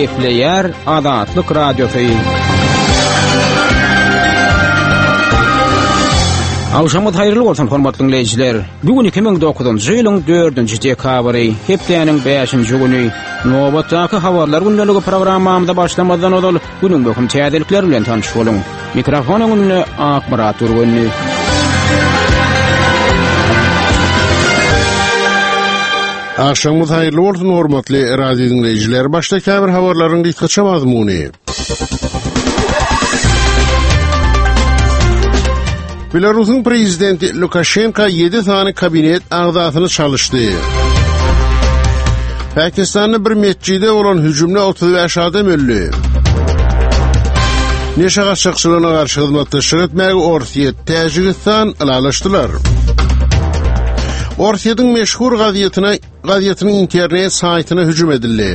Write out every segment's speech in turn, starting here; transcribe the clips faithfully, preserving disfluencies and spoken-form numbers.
Gepleýär Azatlyk Radiosu. Awşamyz haýyrly bolsun hormatly dinleýijiler. Bugün iki ming dokuzunçy ýylyň dördünji dekabry, hepdeýäniň beşinji güni. Nobatdaky habarlar gündäligi programmamyzda başlamazdan ol günüň böküm täzelikler bilen tanışyp boluň. Mikrofonyň önüne Akbarat Urgünli. Akşamyz haýyrly bolsun hormatly radio dinleýijiler. Başda käbir habarlaryň diýkatça mazmuny. Belarusyň prezidenti Lukashenko yedi tane kabinet agzatyny çalyşdy. Pakistanyň bir mesjide bolan hüjümle otuz beş adam öldü. Neşe gaçakçylygyna garşy hyzmatdaşlyk etmäge Orsiýet, Täjikistan ýalaşdylar. Orsiýetyň meşhur gaziýetyne gaziýetynyň internet saýtyna hüjüm edildi.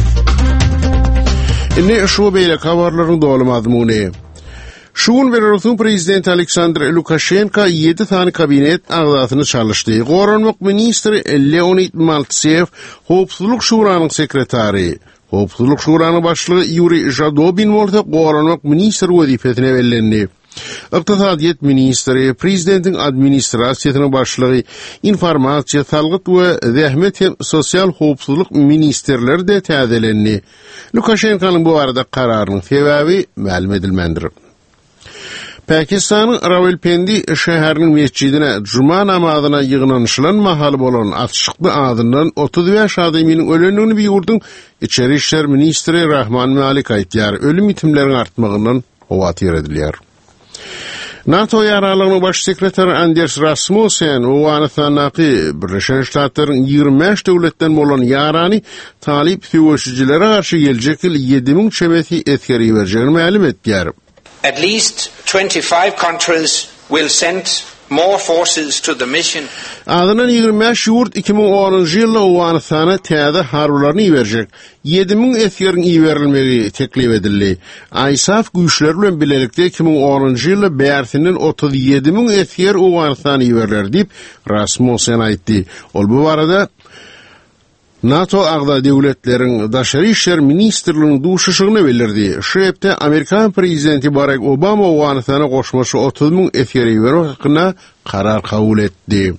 Indi şu beýle habarlaryň doly mazmuny. Şuun Belarusyň prezidenti Aleksandr Lukashenko yedi tane kabinet agzatyny çalyşdy. Goranmak ministri Leonid Maltsev, Howpsuzlyk şuranyň sekretary, Howpsuzlyk şuranyň başlygy Yuri Jadobin bolsa goranmak ministri wezifesine bellendi. Iqtisadiýet ministri, prezidentiň administrasiýasynyň başlygy, informasiýa, salgyt we zähmet hem sosial howpsuzlyk ministrleri de täzelendi. Lukashenkonyň bu arada kararynyň sebäbi ma'lum edilmendir. Pakistanyň Rawalpindi şäheriniň mesjidine juma namazyna ýygnanyşylan mahal bolan atşykly adyndan otuz beş adamyň ölenini bir ýurdun içeri işler ministri Rahman Malik aýtýar. Ölüm itimleriň artmagyndan owatyr edilýär. NATO ýaralygynyň baş sekretary Anders Rasmussen Owanysanaqy Birleşen Ştatlaryň ýygrimi beş döwletden bolan ýarany talip söwüşçilere garşy geljek ýyl yedi ming çemeti eskeri berjegini ma'lum etdiler. At least twenty-five countries will send more forces to the mission. Adynan ýygrimi beş ýurt iki ming onunçy ýylda Owanysan'a täze harbylaryny ýiberjek. yedi ming eskeriň ýiberilmegi teklip edildi. ISAF güýçleri bilen bilelikde iki ming onunçy ýylda bärsinden otuz yedi ming esker Owanysan'a ýiberler diýip Rasmussen aýtdy. Ol bu barada NATO agda döwletleriň daşary işler ministrliginiň duşuşygyny bildirdi. Şu hepde Amerikan prezidenti Barack Obama Owanysan'a goşmaşy otuz ming eskeri ýibermek hakyna karar kabul etdi.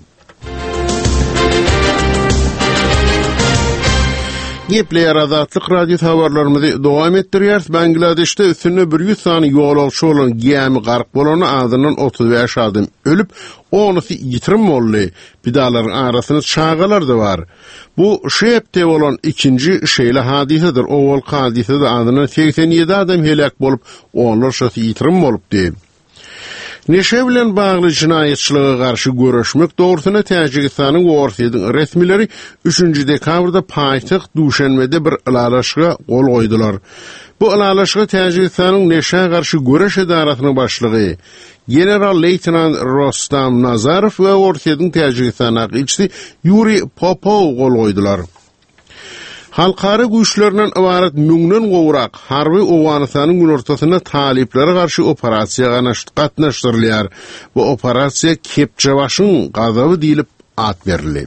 Gepleýär Azatlyk radio habarlarymyzy dowam etdirýär. Bangladeşde üstüne bir yüz sany ýolagçy bolan gemi gark bolany adynyň otuz beş adam ölüp, onusy ýitirim boldy. Bidalaryň arasyny çağalar da bar. Bu şeýpde bolan ikinji şeýle hadisedir. Owal hadisede adynyň seksen ýedi adam helak bolup, onlar şeýle ýitirim bolupdy. Neşe bilen bagly jinaýetçiliге garşy görüşmek dogrusyna Täjikistanyň we Orsiýetyň resmileri üçünçi dekabrda paýtaxt Duşanbede bir ýalaşyga gol goýdular. Bu ýalaşyga Täjikistanyň neşe garşy göreş edarasynyň başlygy general-leytenant Rostam Nazarow we Orsiýetyň Täjikistan elçisi Yuri Popov gol goýdular. Halkara güýçlerinden ibaret müňden gowrak harby Owanysan'yň gün ortasyna taliplere garşy operasiýaga gatnaşdyrylýar. Bu operasiýa Kepçebaşyň gazaby diýilip at berildi.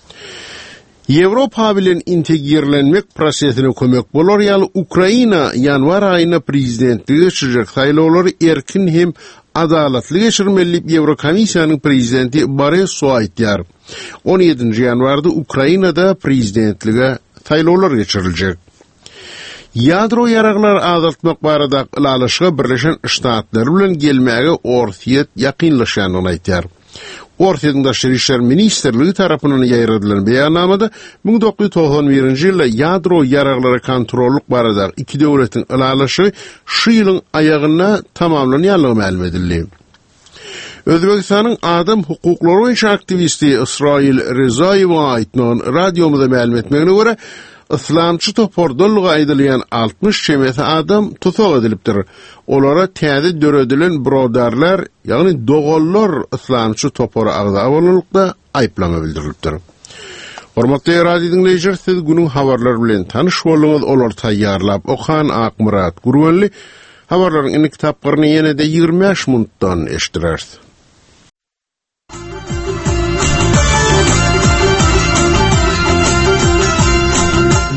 Ýewropa bilen integrlenmek prosesine kömek bolar ýaly Ukraina ýanwar aýyna prezidentligi geçirjek saýlawlary erkin hem adalatly geçirmeli Ýewrokomisiýanyň prezidenti Boris aýtýar. on ýedinji ýanwarda Ukrainada prezidentlige saýlawlar geçiriljek. Ýadro ýaraglar azaltmak barada ýalaşyga Birleşen Ştatlar bilen gelmäge Orsiýet ýakynlaşýanyny aýtýar. Orsiýetyň daşary işler ministrligi tarapyndan ýaýradylan beýannamada bin dokuz yüz doksan birinji ýylda ýadro ýaraglary kontrollyk barada iki döwletiň ýalaşy şu ýylyň aýagyna tamamlanýanlygy ma'lum edildi. Özbekistanyň adam hukuklary boýunça aktivisti İsrail Rezaýew aýtnan radiomyzda ma'lum etmegine görä İslamçı topordonluğa aýdylýan altmış çemeti adam tutak edilipdir. Olara täze döredilen brodarlar, ýagny dogollar İslamçı topora agza bolanlykda aýplama bildirilipdir. Hormatly radio dinleýijiler, siz günüň habarlary bilen tanyş bolýaňyz olar taýýarlap okan Akmurat Gurbanly habarlaryň ilk tapgyryny ýene-de ýygrimi beş minutdan eşdirersiz.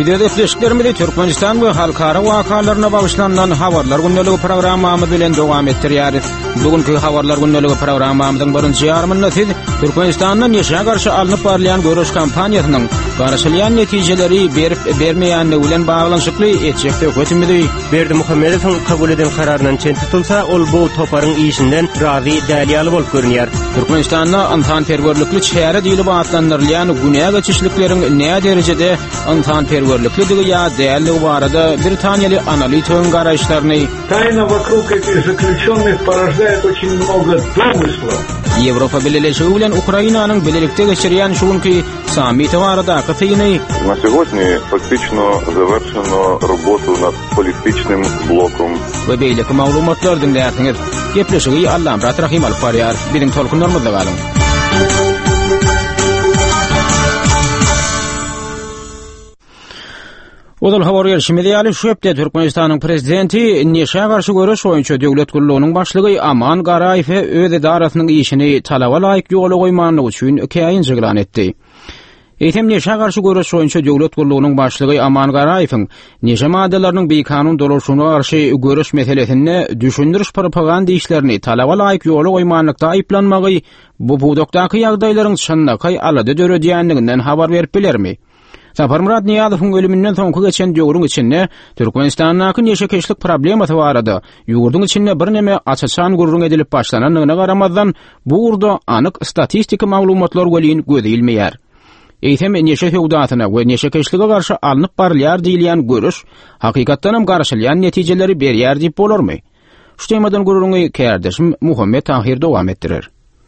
Video etleşiklerimizi Türkmenistan we halkara wakalarına bagışlanan habarlar gündəligi programmamyz bilen dowam etdirýäris. Bugünkü habarlar gündəligi programmamyzyň birinji ýarmyny siz Türkmenistandan ýeşe garşy alınıp barlayan görüş kampaniýasynyň garaşylýan netijeleri berip bermeýänligi bilen baglanyşykly etjekde ökütmedi. Berdimuhammedowyň kabul eden kararyndan çen tutulsa, ol bu toparyň işinden razy dälýaly bolup görünýär. Türkmenistanda antan perwerlikli şäher diýilip atlandyrylýan günä geçişlikleriň näme derejede antan перверlikligi ya değerli barada Britaniyalı analitikň garaşlaryny тайна вокруг этих заключённых порождает очень много домыслов. Европа Birleşigi bilen Ukrainanyň bilelikde geçirýän şuňky sammity barada katyny на сьогодні фактично завершено роботу над політичним блоком. we beýleki maglumatlar dinläýärsiňiz. Gepleşigi Allah Murat Rahim alyp barýar. Biziň tolkunlarymyzda galyň. Odal habar gelişmedi ýaly şu hepde Türkmenistanyň prezidenti neşe garşy görüş boýunça döwlet gullugynyň başlygy Aman Garaýew öz idarasynyň işini talaba laýyk ýola goýmanlygy üçin käýin jyglan etdi. Eýtem neşe garşy görüş boýunça döwlet gullugynyň başlygy Aman Garaýewiň neşe maddalarynyň bir kanun dolaşygyna garşy görüş meselesinde düşündiriş propaganda işlerini talaba laýyk ýola goýmanlykda aýplanmagy bu budakdaky ýagdaýlaryň şannaky alady döredýänliginden habar berip bilermi? Safarmurat Niýazowyň ölümünden soňky geçen döwrüň içinde Türkmenistanyň neşekeşlik problemasy barada ýurdun içinde bir neme açaçan gurrun edilip başlananyna garamazdan bu urda anyk statistika maglumatlar welin gözelmeýär. Eýtem neşe hewdatyna we neşekeşlige garşy alınıp barylýar diýilýän görüş hakykatdan hem garşylýan netijeleri berýär diýip bolarmy? Şu temadan gurruny kärdeşim Muhammed Tahir dowam etdirer.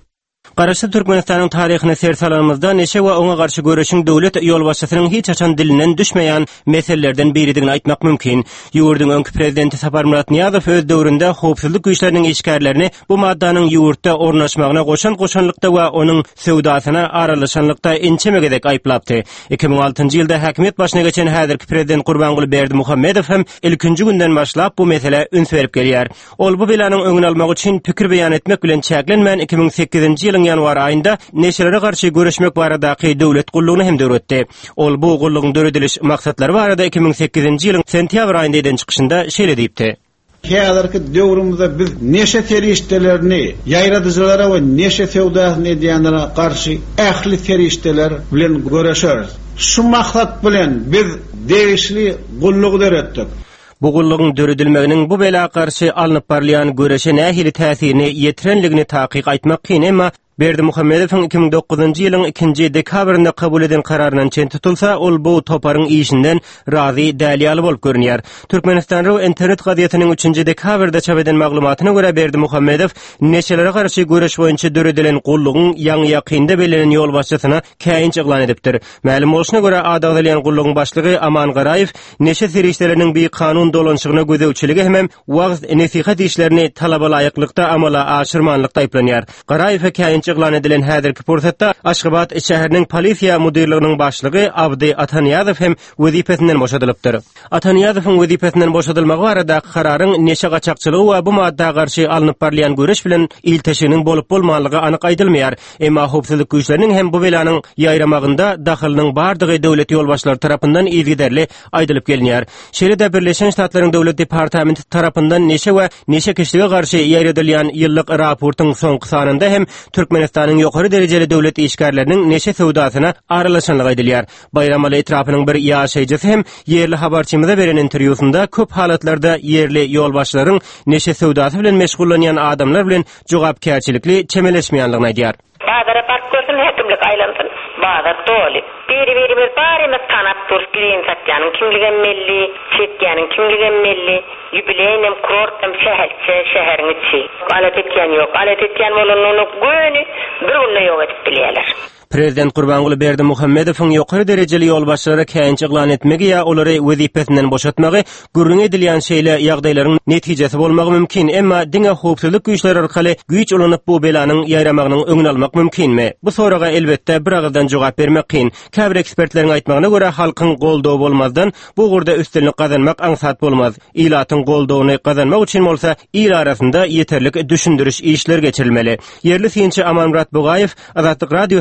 Garaşy Türkmenistanyň taryhyny sersalarymyzda neşe we oňa garşy görüşiň döwlet ýolbaşçysynyň hiç açan dilinden düşmeýän meselelerden biridigini aýtmak mümkin. Ýurdun öňkü prezidenti Saparmurat Niýazow öz döwründe howpsuzlyk güýçleriniň işgärlerini bu maddanyň ýurtda ornaşmagyna goşan goşanlykda we onuň sewdasyna aralaşanlykda ençemegedek aýplapdy. iki bin altynjy ýylda häkimet başyna geçen häzirki prezident Gurbanguly Berdimuhammedow hem ilkinji günden başlap bu mesele üns berip gelýär. Ol bu belanyň öňüni almak üçin pikir beýan etmek bilen çäklenmän iki bin sekizinji ýylyň ýanwar aýynda neşelere garşy görüşmek baradaky döwlet gullugyny hem döwretdi. Ol bu gullugyň dörediliş maksatlary barada iki bin sekizinji ýylyň sentýabr aýynda eden çykyşynda şeýle diýipdi. Häzirki döwrümizde biz neşe teriştelerini, ýaýradyjylara we neşe sewdasyny edýänlere garşy ähli terişteler bilen görüşeriz. Şu maksat bilen biz degişli gullugy döretdik. Bu gullugyň döredilmeginiň bu bela garşy alınıp barlayan görüşe nähili täsirini ýetirenligini takyk aýtmak kyn, emma Berdimuhammedowyň iki bin dokuzunjy ýylyň ikinji dekabrynda kabul eden kararyndan çen tutulsa, ol bu toparyň işinden razy dälýaly bolup görünýär. Türkmenistan Raw internet gazetynyň üçinji dekabrda çap eden maglumatyna görä Berdimuhammedow neşelere garşy görüş boýunça döredilen gullugyň ýaňy ýakynda belenen ýolbaşçysyna käýin çyglan edipdir. Ma'lum bolşuna görä adaglayan gullugyň başlygy Aman Garaýew neşe serişleriniň bir kanun dolanşygyna gödäwçiligi hem wagt nesihat işlerini talaba laýyklykda amala aşyrmanlykda aýplanýar. Garaýew käýin çyglan edilen häzirki pursatda Aşgabat şäheriniň polisiýa mudirliginiň başlygy Abdi Ataniýazow hem wezipesinden boşadylypdyr. Ataniýazowyň wezipesinden boşadylmagy barada kararyň neşe gaçakçylygy we bu madda garşy alınıp barlayan görüş bilen ilteşiginiň bolup bolmanlygy anyk aýdylmaýar. Emma howpsuzlyk güýçleriniň hem bu belanyň ýaýramagynda dahylynyň bardygy döwlet ýolbaşçylary tarapyndan izgiderli aýdylyp gelinýär. Şeýle-de Birleşen Ştatlaryň döwlet departamenti tarapyndan neşe we neşekeşlige garşy ýaýradylýan ýyllyk raportyň soňky sanynda hem Türkmenistanyň ýokary derejeli döwlet işgärleriniň neşe sewdasyna aralaşanlygy aýdylýar. Bayram Ali etrafynyň bir ýaşaýjysy hem ýerli habarçymyza beren interwýusunda köp halatlarda ýerli ýolbaşçylaryň neşe sewdasy bilen meşgullanýan adamlar bilen jogapkärçilikli çemeleşmeýänligini aýdýar. Bazara bak görsün hekimlik aýlansyn. Bazar doli. Biri biri bir barymyz tanap durýar. Girin satýanyň kimligi melli, çetkäniň kimligi melli. Jubileýinem kurortam şäherçe şäheriň içi. Alat etýän ýok. Alat etýän bolanyny göni bir unda ýok edip bilýärler. Prezident Gurbanguly Berdimuhammedowyň ýokary derejeli ýolbaşçylara käýin çyglan etmegi ýa olary wezipesinden boşatmagy gürrüň edilýän şeýle ýagdaýlaryň netijesi bolmagy mümkin, emma diňe howpsuzlyk güýçleri arkaly güýç ulanyp bu belanyň ýaýramagynyň öňüni almak mümkinmi? Bu soraga elbetde bir agzdan jogap bermek kyn. Käbir ekspertleriň aýtmagyna görä halkyň goldawy bolmazdan bu gurda üstünlik gazanmak aňsat bolmaz. Ilatyň goldawyny gazanmak üçin bolsa il arasynda ýeterlik düşündiriş işler geçirilmeli. Yerli synçy Amanmurat Bugaýew Azatlyk radiosyna beren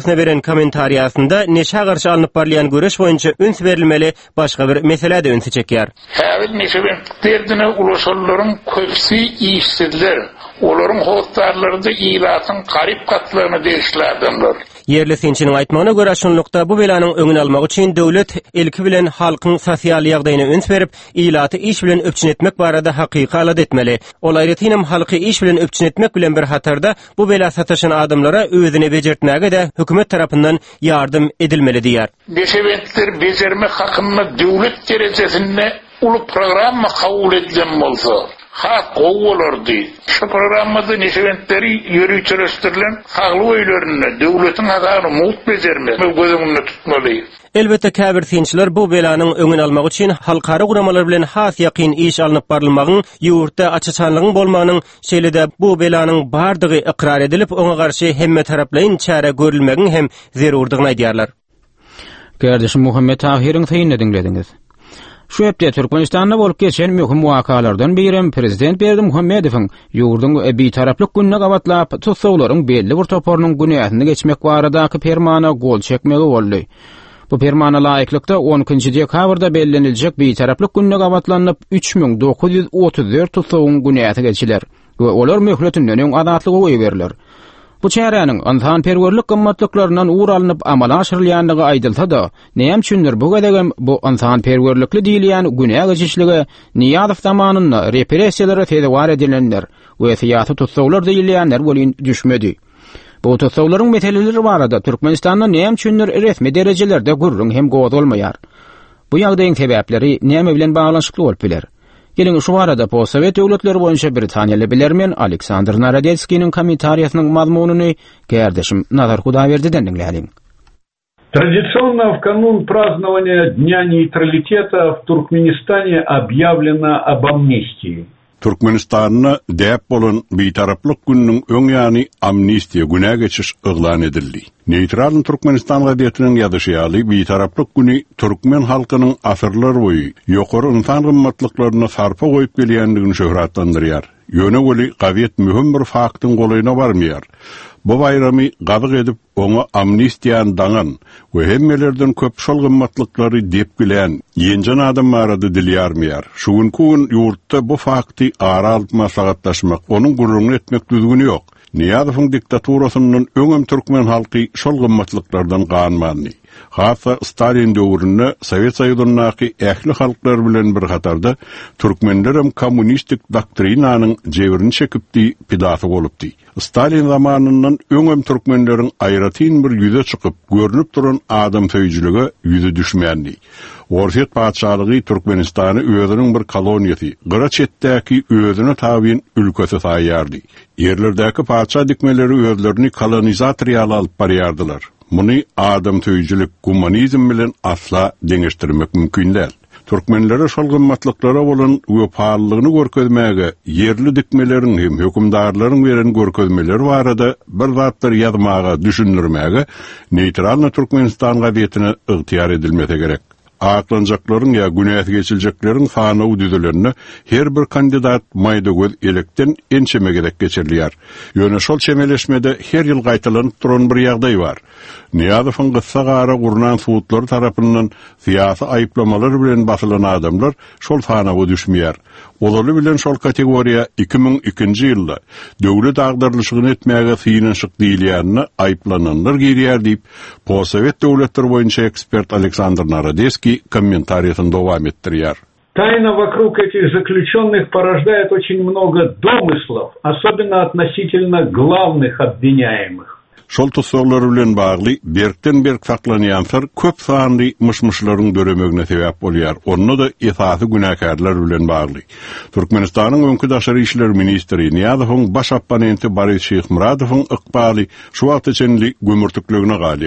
kommentariyasında neşe garşy alınıp barlayan göreş boýunça üns berilmeli başga bir mesele de ünsü çekýär. Häzir neşebentlerdine ulaşanlaryň köpsi işsizler. Olaryň howtarlary da ýylatyň garyp gatlaryny degişlerdenler. Yerli sinçiniň aýtmagyna görä şonlukda bu belanyň öňüni almak üçin döwlet elki bilen halkyň sosial ýagdaýyna üns berip, ýylaty iş bilen öpçün etmek barada hakyky alat etmeli. Ol aýratynam halky iş bilen öpçün etmek bilen bir hatarda bu bela sataşan adamlara özüni bejertmäge de hökümet tarapyndan ýardym edilmeli diýär. Neşebentler bejermek hakynda döwlet derejesinde ulu programma kabul edilen bolsa, hak gowalardy. Şu programmada neşebentleri ýörüýçileşdirilen hagly öýlerinde döwletiň hagaryny mut bejermek gözüňde tutmaly. Elbette käbir sinçiler bu belanyň öňüni almak üçin halkara guramalar bilen has ýakyn iş alınıp barylmagyň, ýurtda açyçanlygyň bolmagynyň şeýlede bu belanyň bardygy ikrar edilip, oňa garşy hemme taraplaryň çäre görülmegiň hem zerurdygyny aýdýarlar. Kardeşim Muhammed Tahir'in tayinini dinlediňiz. Şu hepde Türkmenistanda bolup geçen möhüm wakalardan birim Prezident Berdimuhammedowyň ýurdun bir taraplyk günne gawatlap tutsaglaryň belli bir toparynyň günäsini geçmek baradaky fermana gol çekmegi boldy. Bu fermana laýyklykda on ikinji dekabrda bellenilejek bir taraplyk günne gawatlanyp üç bin dokuz ýüz otuz dört tutsagyň günäsi geçiler we olar möhletinden öň adatlygy goýberler. Bu çäräniň antan perwerlik gymmatlyklarynyň uğralanyp amala aşyrylýanlygy aýdylsa-da, näme üçindir bu gedegem bu antan perwerlikli diýilýän günä geçişligi Niýazow zamanynda repressiýalary tedewar edilenler we syýasy tutsaglar diýilýänler bolyn düşmedi. Bu tutsaglaryň meseleleri barada Türkmenistanda näme üçindir resmi derejelerde gurrun hem gowy bolmaýar. Bu ýagdaýyň sebäpleri näme bilen baglanşykly bolup biler? Gelin şu arada po Sovet döwletleri boýunça Britaniýaly bilermen Aleksandr Narodetskiň kommentariýasynyň mazmunyny kardeşim Nazar Hudaýberdiňden dinleýäliň. Традиционно в канун празднования Дня нейтралитета в Туркменистане объявлено об амнистии. Türkmenistan'na däp bolan bitaraplyk gününiň öňýany amnistiýa güne geçiş yglan edildi. Neýtral Türkmenistan gazetiniň ýazyşyaly bitaraplyk güni türkmen halkynyň asyrlar boýy ýokary insan gymmatlyklaryna sarpa goýup gelýändigini şöhratlandyrýar. Ýöne weli gazet mühim bir faktyň golaýyna barmaýar. Bu bayramy gazyk edip oňa amnistiýan daňan we hemmelerden köp şol gymmatlyklary dep bilen ýenjen adam barada dilýärmeýär. Şuňky gün ýurtda bu fakty ara alyp maslahatlaşmak, onuň gurrun etmek düzgüni ýok. Niýazowyň diktaturasynyň öňem türkmen halky şol gymmatlykllardan ganmandy. Hasa Stalin döwründe Sowet Soýuzynyňky ähli halklar bilen bir hatarda türkmenlerim kommunistik doktrinanyň jebirini çekipdi, pidasy bolupdy. Stalin zamanyndan öňem türkmenleriň aýratyn bir ýüze çykyp görünüp duran adam söýjüligi ýüze düşmändi. Orset paçalygy Türkmenistany özüniň bir koloniýasy, gyra çetdäki özüne tabyn ülkesi saýardy. Yerlerdäki paça dikmeleri özlerini kolonizatoriýal alyp barýardylar. Muny adam söýjülik humanizm bilen asla deňeşdirmek mümkin däl. Türkmenlere şol gymmatlyklara bolan wepalylygyny görkezmäge yerli dikmeleriň hem hökümdarlaryň beren görkezmeleri barada bir zatlar ýazmaga, düşündirmäge neýtral Türkmenistan gazetine ygtyar edilmese gerek. Aklanjaklaryň ýa günäs geçiljeklerin hanawy düzelerini her bir kandidat maýda göz elekden ençeme gerek geçirilýär. Ýöne şol çemeleşmede her ýyl gaýtylanyp duran bir ýagdaý bar. Niýazowyň gyssa gara gurnan suwutlary tarapyndan syýasy aýyplamalar bilen basylan adamlar şol hanawy düşmeýär. Olary bilen şol kategoriýa iki bin ikinji ýylda döwlet agdarlyşygyny etmäge syýnanşyk diýilýärni aýplananlar girýär diýip Possovet döwletleri boýunça ekspert Aleksandr Narodetski комментариятын дowam etdirýär. Тайна вокруг этих заключенных порождает очень много домыслов, особенно относительно главных обвиняемых. Şol tutsaglar bilen bagly berkden berk saklanýansar köp sanly myşmyşlaryň döremegine sebäp bolýar. Onu da esasy günäkärler bilen bagly. Türkmenistanyň öňkü daşary işler ministri Niýazowyň baş opponenti Boris Şeýhmuradowyň ykbaly şu wagt içinde gömürtükligine galýar.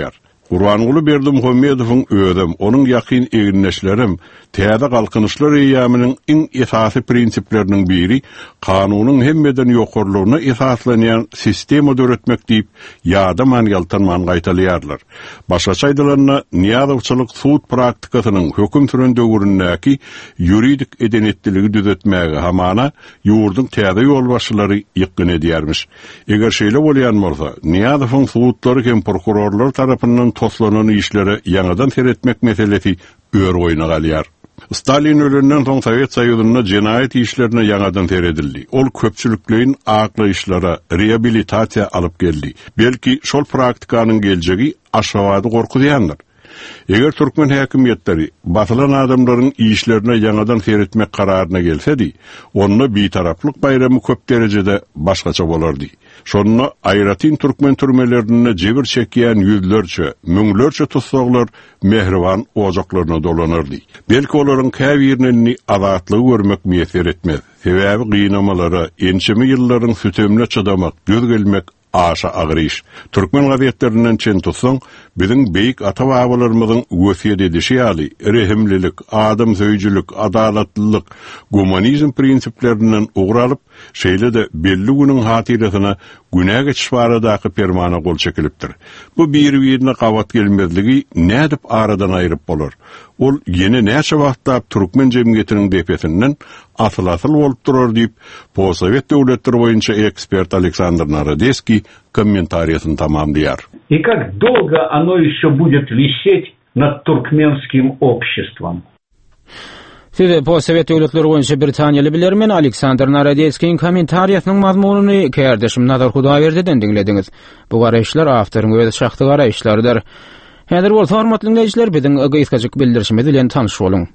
Gurbanguly Berdimuhammedowyň ödüm, onuň ýakyn eginleşlerim, täze galkynışlar eýamynyň iň esasy prinsipleriniň biri kanunyň hemmeden ýokarlygyna esaslanýan sistema döretmek diýip ýa-da manýaltanman gaýtalýarlar. Başgaça aýdylanyna niýazawçylyk suud praktikasynyň höküm türünde görünäki ýuridik edenetdiligi düzetmäge hamana ýurdun täze ýolbaşçylary ýykyn edýärmiş. Eger şeýle bolýan bolsa, niýazawyň suudlary hem prokurorlar tarapyndan toslanan işlere ýanadan seretmek meselesi öýr oýna galýar. Stalin ölünden soň Sowet Soýuzyna jinayet işlerine ýanadan seredildi. Ol köpçülüklerin akly işlere reabilitasiýa alyp geldi. Belki şol praktikanyň geljegi aşawady gorkudýandyr. Eger türkmen häkimetleri batylan adamlaryň işlerine ýanadan seretmek kararyna gelsedi, onda bitaraplyk bayramy köp derejede başgaça bolardy. Şonuna aýratyn türkmen türmelerine jebir çekýän ýüzlerçe, müňlerçe tutsaglar mehriban ojaklaryna dolanardy. Belki olaryň käbirini azatlygy görmek meýser etmez. Sebäbi gynamalara, ençemi ýyllaryň sütemine çydamak, göz gelmek aşa agyr iş. Türkmen gazetlerinden çen tutsaň, biziň beýik ata-babalarymyzyň wesiýet edişi ýaly rehimlilik, adam söýjülük, adalatlylyk, humanizm prinsiplerinden ugralyp, şeýle de belli günüň hatyrasyna günä geçiş baradaky permana gol çekilipdir. Bu bir-birine gawat gelmezligi nädip aradan aýryp bolar? Ol ýene näçe wagtda türkmen jemgyýetiniň depesinden asıl-asıl bolup durar diýip, Posowet döwletleri boýunça ekspert Александр Народецкий комментариясын тамамдыяр. И как долго оно еще будет висеть над туркменским обществом? Siz Posowet döwletleri boýunça Britaniýaly bilermen Александр Народецкийň kommentariýasynyň mazmunyny kärdeşim Nazar Hudaýberdiňden dinlediňiz. Bu garaýşlar awtoryň öz şahsy garaýşlarydyr. Häzir bol hormatly dinleýijiler, biziň gyskaçyk bildirişimiz bilen tanyş boluň.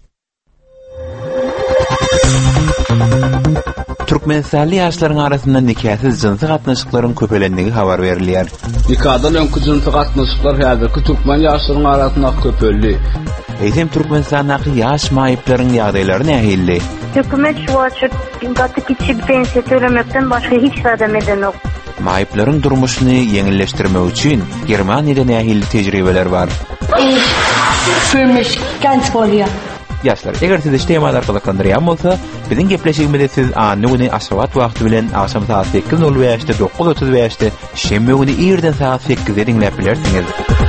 Türkmenistanly ýaşlaryň arasynda nikahyz jinsy gatnaşyklaryň köpelenligi habar berilýär. Nikahdan öňkü jinsy gatnaşyklar häzirki türkmen ýaşlaryň arasynda köpelli. Eýsem Türkmenistandaky ýaş maýyplaryň ýagdaýlary nähilli? Hökümet şu wagtda gaty kiçik pensiýa tölemekden başga hiç adam edemok. Maýyplaryň durmuşyny ýeňilleşdirmek üçin Germaniýada nähilli tejribeler bar. Für mich ganz bolýar. Ýaşlar, eger siz işlemä arkalykandyran bolsa, biziň gepleşigimizde siz any güni aşawat wagty bilen akşam saat sekiz nol beşde dokuz otuz beşde şembe güni ýerden saat sekizde dinläp bilersiňiz.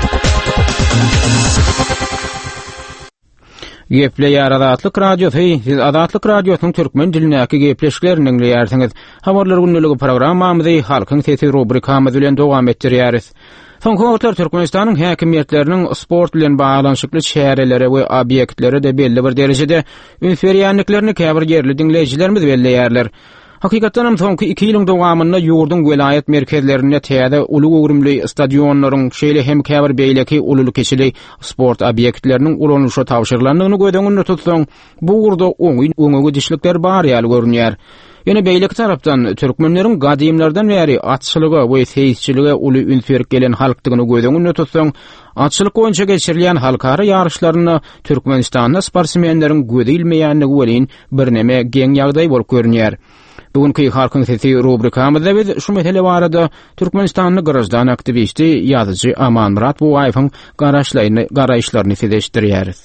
Gepleýär Adatlyk radiosu, siz Adatlyk radiosynyň türkmen dilinäki gepleşiklerini dinleýärsiňiz. Habarlar günnüligi programmamyzy halkyň sesi rubrikamyz bilen dowam etdirýäris. Soňky wagtlar Türkmenistanyň häkimetleriniň sport bilen baglanyşykly şäherleri we obýektleri de belli bir derejede ünferýänliklerini käbir yerli dinleýijilerimiz belleýärler. Hakykatdan hem soňky iki ýylyň dowamynda ýurdun welayet merkezlerinde täze uly öwrümli stadionlaryň şeýle hem käbir beýleki uly keçili sport obýektleriniň ulanýşy tawşyrlandygyny gödeňinde tutsaň, bu urda oňy öňe dişlikler bar ýaly görünýär. Ýene beýleki tarapdan türkmenleriň gadymlardan bäri atçylyga we seýisçiligi uly ünferip gelen halkdygyny gödeňinde tutsaň, atçylyk boýunça geçirilýän halkara ýarışlaryna Türkmenistanda sportsmenleriň gödilmeýänligi welin birneme geň ýagdaý bolup görünýär. Bugünkü halkyň sesi rubrikamyzda biz şu mesele barada Türkmenistanyň garajdan aktivisti ýazyjy Aman Murat Buwaýewiň garaşlaryny garaýşlaryny sezeşdirýäris.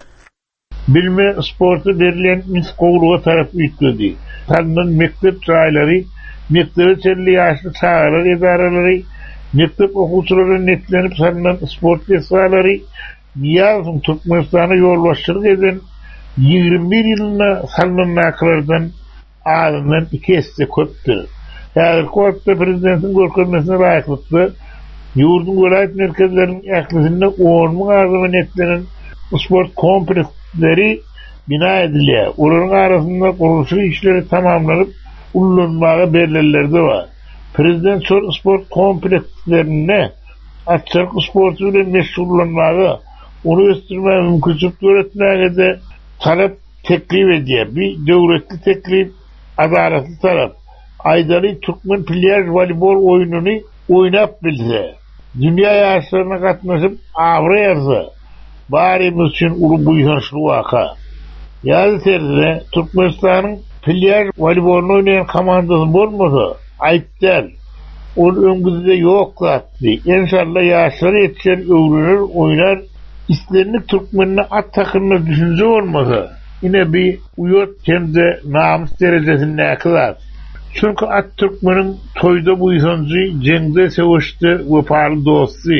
Bilme sportu berilen miskowluğa taraf üýtgedi. Tandan mektep çaýlary, mektebe çelli ýaşly çağlar edaralary, mektep okuwçylary netlenip tandan sport fesalary, ýazym Türkmenistana ýolbaşçylyk eden ýigirmi bir ýylyna sallanmaklardan adamdan iki esse köpdür. Häzir Kortda prezidentiň görkezmesine laýyklykdy, ýurdun welayet merkezleriniň ählisinde on müň adama netlenen sport kompleksleri bina edilýär. Olaryň arasynda gurulşy işleri tamamlanyp ullanmaga berilelerde bar. Prezident şol sport komplekslerine atçylyk sportu bilen meşgullanmaga, onu ösdürmäge mümkinçilik öwretmäge de talap teklip edýär. Bir döwletli teklip, adaletli talap. Aýdary türkmen plyaj voleybol oýunyny oýnap bilse, dünýä ýaşlaryna gatnaşyp agry ýarsa, barymyz üçin uly buýsançly waka. Ýaly terde Türkmenistanyň plyaj voleybolunu oýnayan komandasy bolmasa, aýtdal. ol öňümizde ýok zatdy. İnşallah ýaşlar ýetişen öwrünür, oýnar. İslenlik Türkmenine at takımına düşünce olmasa yine bir uyot kendi namus derecesinde akılar. Çünkü at Türkmenin toyda bu insancı cengde sevişti vefalı dostu.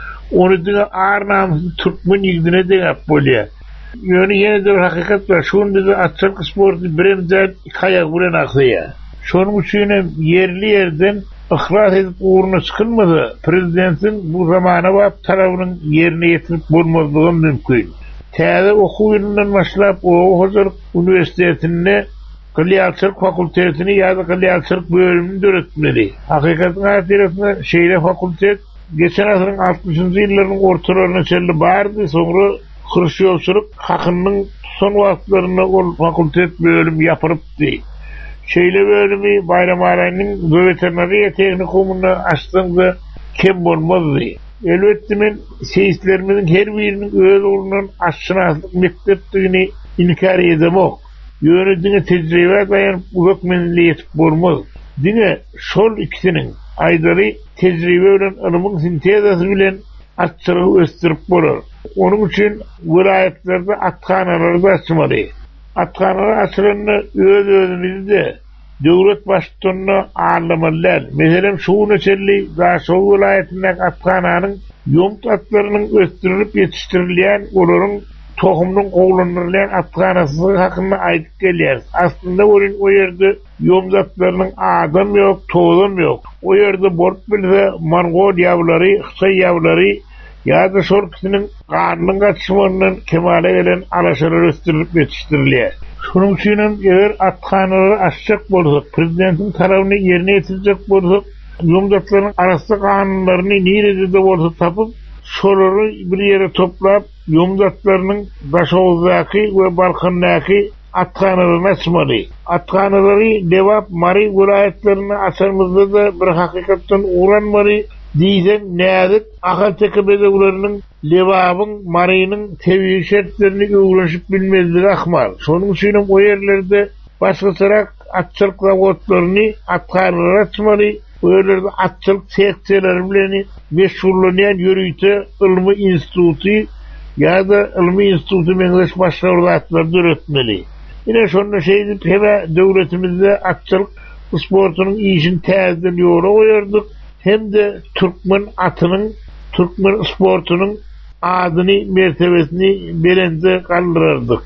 Onu dine ağır namuslu Türkmen yigdine de yap bolya. Yani yine de bir hakikat var. Şunu dedi atçılık sportu biremden kayak bulen akıya. Şunun için yerli yerden ihlas edip uğruna çıkılmadı. Prezidentin bu zamana vap tarafının yerine getirip bulmazlığı mümkün. Täze okuw ýylynyň başlap o Hocalyk Üniversitetinde Gylýalçylyk fakultetini ýa-da gylýalçylyk bölümini döretmeli. Hakykatda aýtyrysy şeýle fakultet geçen asyryň altmışynjy ýyllarynyň ortalaryna çeldi bardy. Soňra Hruşýowçylyk hakynyň son wagtlaryna ol fakultet bölüm ýapyrypdy. Şeýle bölümi Bayram Araýnyň veterinariýa tehnikumuny açdyňda kim bolmazdy. Elbette men seyislerimizin her birinin öz olunun aşçınazlık mekteptigini inkar edemok. Yönetine tecrübe dayan hükmenliği yetip bolmaz. Dine şol ikisinin aydary tecrübe bilen ılımın sintezası bilen atçılığı östürüp bolur. Onun için vilayetlerde atkanaları da açmalı. Atkanaları açılanını öz özümüzde devlet başkanına ağırlamalılar. Mesela şu neçeli daha şu vilayetindeki atkananın yomt atlarının östürülüp yetiştirilen olurun tohumunun kovlanırlayan atkanası hakkında aydık geliyor. Aslında onun o yerde yomt atlarının adam yok, tohum yok. O yerde borç bilse Mongol yavruları, Xitay yavruları ya da şol kişinin karnının kaçışmanının kemale gelen alaşalar östürülüp yetiştiriliyor. Şunun için eğer atkanaları açacak bolsak, prezidentin tarafını yerine getirecek bolsak, yomdatların arasında kanunlarını nirede bolsa tapıp, şoları bir yere toplayıp, yomdatlarının Daşoğuz'daki ve Balkan'daki atkanalarını açmalı. Atkanaları Devap, Mari vilayetlerini açarmızda da bir hakikatten uğranmalı. Diysen näzik akal tekebedewlerinin Lewabın, Mari'nin tebii şertlerini öwrenşip bilmezligi akmal. Şonun üçin o yerlerde başgaçarak atçılık zawodlaryny atkarlar açmaly. O yerlerde atçılık seksiýalary bilen meşhurlanýan ýörüýte ilmi instituty ýa-da ilmi instituty meňzeş başgaçalar döretmeli. Ine şonda şeýdi heme döwletimizde atçılık sportunyň işin täzeden ýola goýardyk. Hem de Türkmen atının, Türkmen sportunun adını, mertebesini belende kaldırırdık.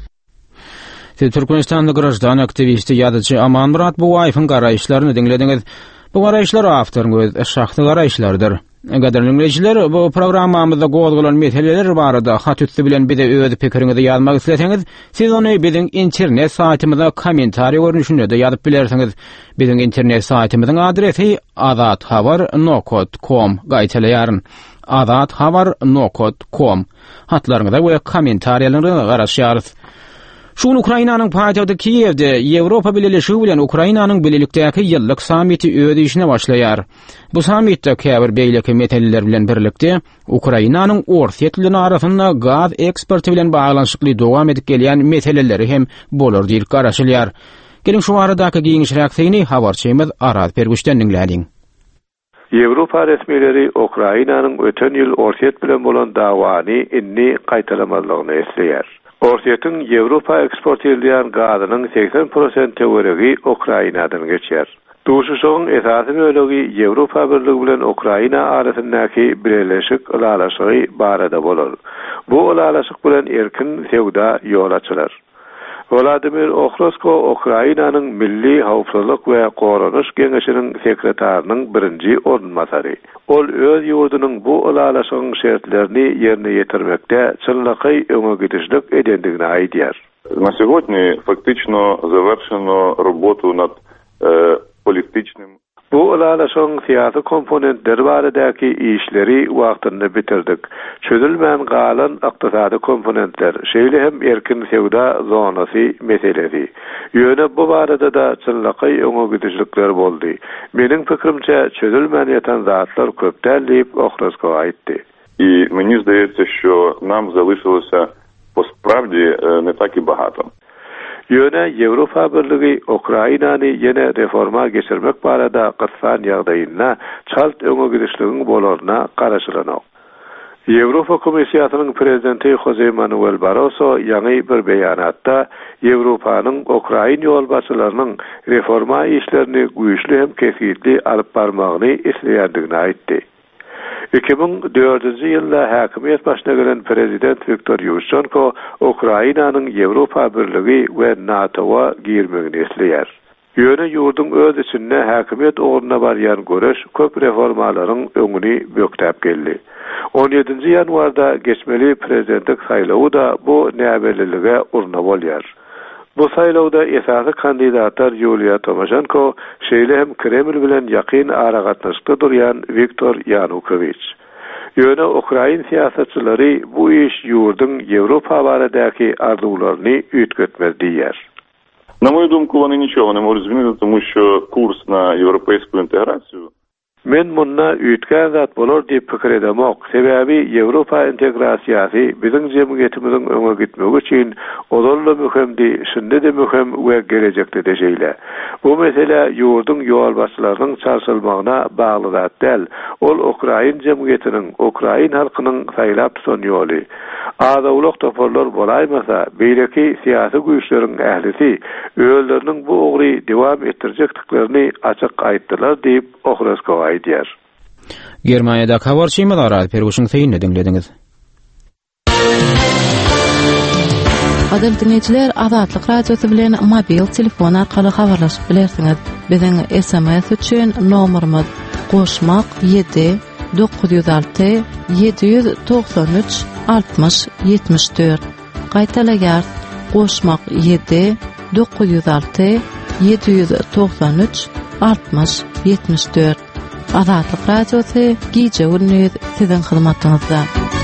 Türkmenistan'da grajdan aktivisti ýadyjy Aman Murat bu aýfyň garaýşlaryny diňlediňiz. Bu garaýşlar awtoryň öz şahsy garaýşlardyr. Gaderli dinleyijiler, bu programmamyzda gowulan meseleler barada hat üstü bilen bize öz pikiriňizi ýazmak isleseňiz, siz ony biziň internet saytymyzda kommentariýa görnüşinde de ýazyp bilersiňiz. Biziň internet saytymyzyň adresi azat habar nokta com gaýtalaýaryn. azat habar nokta com hatlaryňyza we kommentariýalaryňyza garaşýarys. Şun Ukrainanyň paýtagty Kiýewde Ýewropa Birleşigi bilen Ukrainanyň bilelikdäki ýyllyk samiti öz işine başlaýar. Bu samitde käbir beýleki meseleler bilen birlikde Ukrainanyň orsiýetliligi arasynda gaz eksporty bilen baglanyşykly dowam edip gelýän meseleleri hem bolar diýip garaşylýar. Gelin şu aradaky giňiş reaksiýany habarçymyz Araz Pergüşden dinlädiň. Ýewropa resmileri Ukrainanyň öten ýyl orsiýet bilen bolan dawany inni gaýtalamazlygyny esleýär. Orsiýetin Ýewropa eksport edilýän gazynyň seksen prosent töweregi Ukrainadan geçýär. Duşuşyň esasy bölegi Ýewropa Birligi bilen Ukraina arasyndaky birleşik ulalaşygy barada bolar. Bu ulalaşyk bilen erkin sewda ýol açylar. Vladimir Okrosko Ukrainanyň milli hawpsuzlyk we goranuş geňeşiniň sekretarnyň birinji orunmasary. Ol öz ýurdunyň bu ulalaşygyň şertlerini ýerine ýetirmekde çynlaky öňe gidişlik edendigini aýdýar. На сьогодні фактично завершено роботу над е, політичним. Bu ulalaşygyň syýasy komponentleri baradäki işleri wagtynda bitirdik. Çözülmän galan ykdysady komponentler, şeýle hem erkin sewda zonasy meselesi. Ýöne bu barada da çynlaky öňe gidişlikler boldy. Meniň pikirimçe çözülmän ýatan zatlar köpden diýip Okrosko aýtdy. І мені здається, що нам залишилося по справді не так і багато. Ýöne Ýewropa Birligi Ukrainany ýene reforma geçirmek barada gyssan ýagdaýyna çalt öňe girişliginiň bolaryna garaşylanok. Ýewropa Komissiýasynyň prezidenti Jose Manuel Barroso ýa-ni bir beýanatda Ýewropanyň Ukraina ýolbaşçylarynyň reforma işlerini güýçli hem kesgitli alyp barmagyny isleýändigini aýtdy. iki bin dördünji ýylda häkimiýet başyna gelen prezident Viktor Ýushchenko Ukrainanyň Ýewropa Birligi we NATO'ga girmegini isleýär. Ýöne ýurdun öz içinde häkimiýet ogruna barýan göreş köp reformalaryň öňüni böktäp geldi. on ýedinji ýanwarda geçmeli prezidentlik saýlawy da bu näbellige urna bolýar. Bu saýlawda esasy kandidatlar Yulia Tymoshenko şeýle hem Kreml bilen ýakyn ara gatnaşykda durýan Viktor Yanukovych. Ýöne Ukraina siýasatçylary bu iş ýurdun Ýewropa baradaky arzuwlaryny üýtgetmez diýer. На мою думку, вони нічого не можуть змінити, тому що курс на європейську інтеграцію. Men munna üýtgän zat bolar diýip pikir edemok. Sebäbi Ýewropa integrasiýasy biziň jemgyýetimiziň öňe gitmegi üçin odaly möhümdi, şinde de möhüm we gelecekde de jeýle. Bu mesele ýurdun ýolbaşçylarynyň çarşylmagyna bagly zat däl. Ol Ukraina jemgyýetiniň, Ukraina halkynyň saýlap tutýan ýoly. Azawlyk toparlar bolaýmasa, beýleki siýasy güýçleriň ählisi öýleriniň bu ogry dewam etdirjekdiklerini açyk aýtdylar diýip Ohrasko aýdýar. Germaniýada habarçylar arady perwşiňsyny dinlediňiz. Adil dinleyijiler, Azatlyk radiosu bilen mobil telefon arkaly habarlaşyp bilersiňiz. Biziň S M S üçin nomerimiz goşmak ýedi dokuz yüz alty yedi yüz doksan üç altmış yetmiş dört. Gaýtalaýar goşmak ýedi dokuz yüz alty yedi yüz doksan üç altmış yetmiş dört. Azatlyk radiosu gije gündüz siziň hyzmatyňyzda.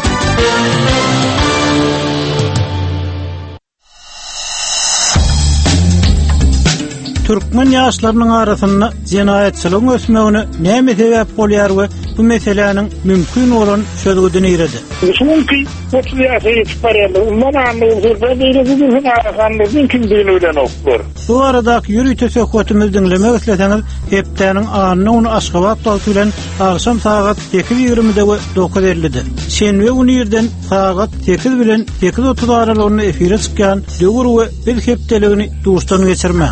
Türkmen ýaşlarynyň arasynda jenaýetçiligiň ösmegine näme sebäp bolýar we bu meseleniň mümkin bolan çözgüdini ýeredi. Çünki otuz ýaşa ýetip barýar. Umman anlygyň beýlegi arasynda mümkin diýilen oklar. Bu aradaky ýürüýte söhbetimizi dinlemek isleseňiz, hepdeniň anyny onu Aşgabat dowlady bilen akşam saat sekiz ýigrimide we dokuz ellide. Şenbe günü ýerden saat sekiz bilen sekiz otuz aralygyny efire çykýan döwür we bir hepdeligini duşdan geçirmek.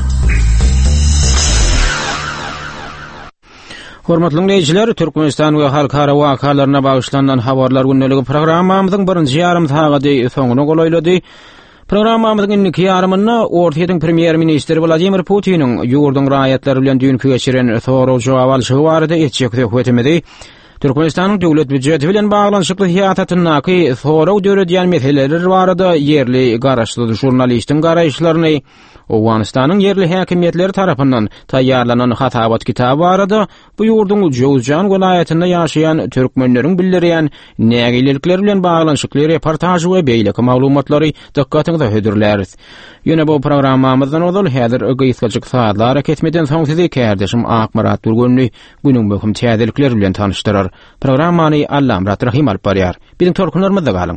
Hormatly dinleyijiler, Türkmenistan we halkara wakalaryna bagyşlanan habarlar günneligi programmamyzyň birinji ýarym sagady soňuna golaýlady. Programmamyzyň ilki ýarymyna Ortaýatyň premier ministri Vladimir Putiniň ýurdun raýatlary bilen düňkü geçiren soraw jogap alşygy barada etjek hökümeti Türkmenistanyň döwlet büdjeti bilen baglanyşykly hiýatatynaky soraw döredýän meseleler barada ýerli garaşly jurnalistiň garaýşlaryny Owganistanyň yerli häkimetleri tarapyndan taýýarlanan hatabat kitaba barada bu ýurdun Jowzjan welaýatynda ýaşaýan türkmenleriň bildirýän nägilikler bilen baglanyşykly reportaj we beýleki maglumatlary dikkatiňizde hödürler. Ýöne bu programmamyzdan ozal häzir ögeýsgaçyk saatlar ketmeden soň sizi kärdeşim Akmarat Durgunly günüň möhüm täzelikleri bilen tanışdyrar. Programmany Allamrat Rahim alyp barýar. Biziň torkunlarymyzda galyň.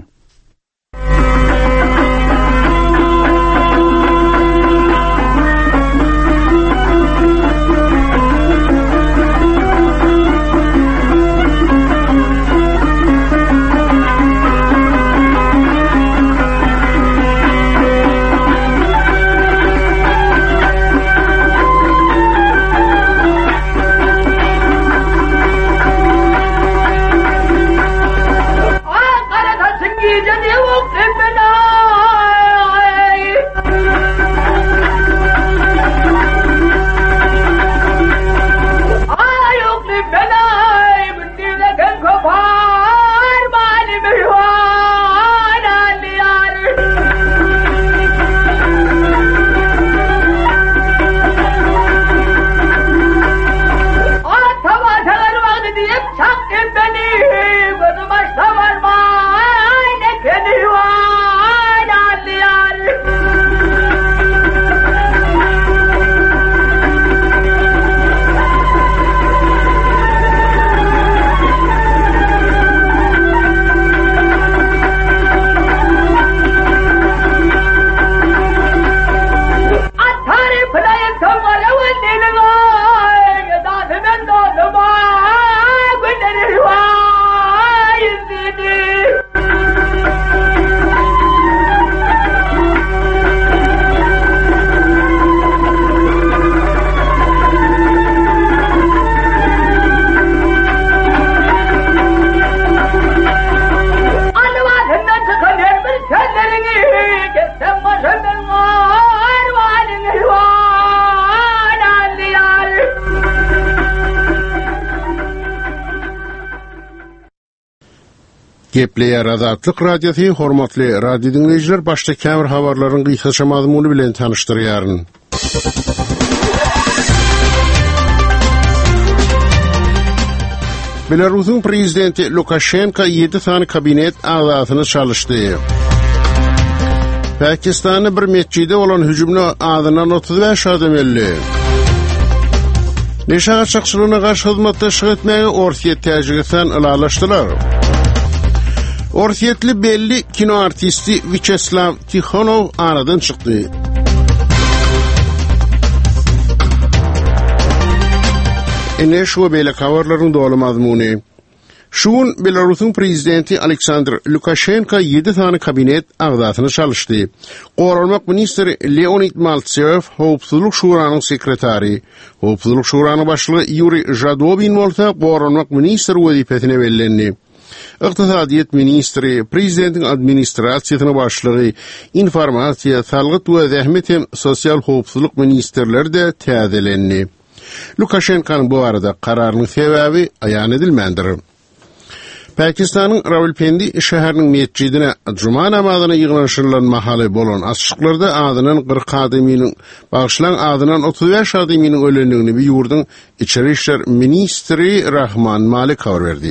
Gepleýär Azatlyk radiosi hormatly radio dinleýijiler, başda kämir habarlaryň gysgaça mazmuny bilen tanışdyrýaryn. Belarusyň prezidenti Lukashenko ýedi sany kabinet agatyny çalyşdy. Pakistanyň bir mesjide bolan hüjümni adynan otuz beş adam öldü. Neşagat çakşylygyna garşy hyzmatdaşlyk etmäge Orsiýet täjigitän ılalaşdylar. Orsiýetli belli kino artisti Vyacheslav Tikhonov aradan çykdy. Ene şu beýle habarlaryň doly mazmuny. Şuun Belarusyň prezidenti Aleksandr Lukashenko ýedi sany kabinet agdatyny çalyşdy. Goralmak ministri Leonid Maltsev, Howpsuzlyk şuranyň sekretary, Howpsuzlyk şuranyň başlygy Yuri Jadobin bolsa goralmak ministri wezipetine bellendi. Iqtisadiýet ministri, prezidentiň administrasiýasyny başlygy, informasiýa, salgyt we zähmet hem sosial howpsuzlyk ministrleri de täzelendi. Lukashenko'nun bu arada kararının sebebi ayan edilmendir. Pakistanyň Rawalpindi şäheriniň mesjidine Juma namazyna ýygnaşylan mahaly bolan açyklarda adynyň kırk adamynyň bagşlan adynyň otuz beş adamynyň ölendigini bir ýurdun içeri işler ministri Rahman Malik habar berdi.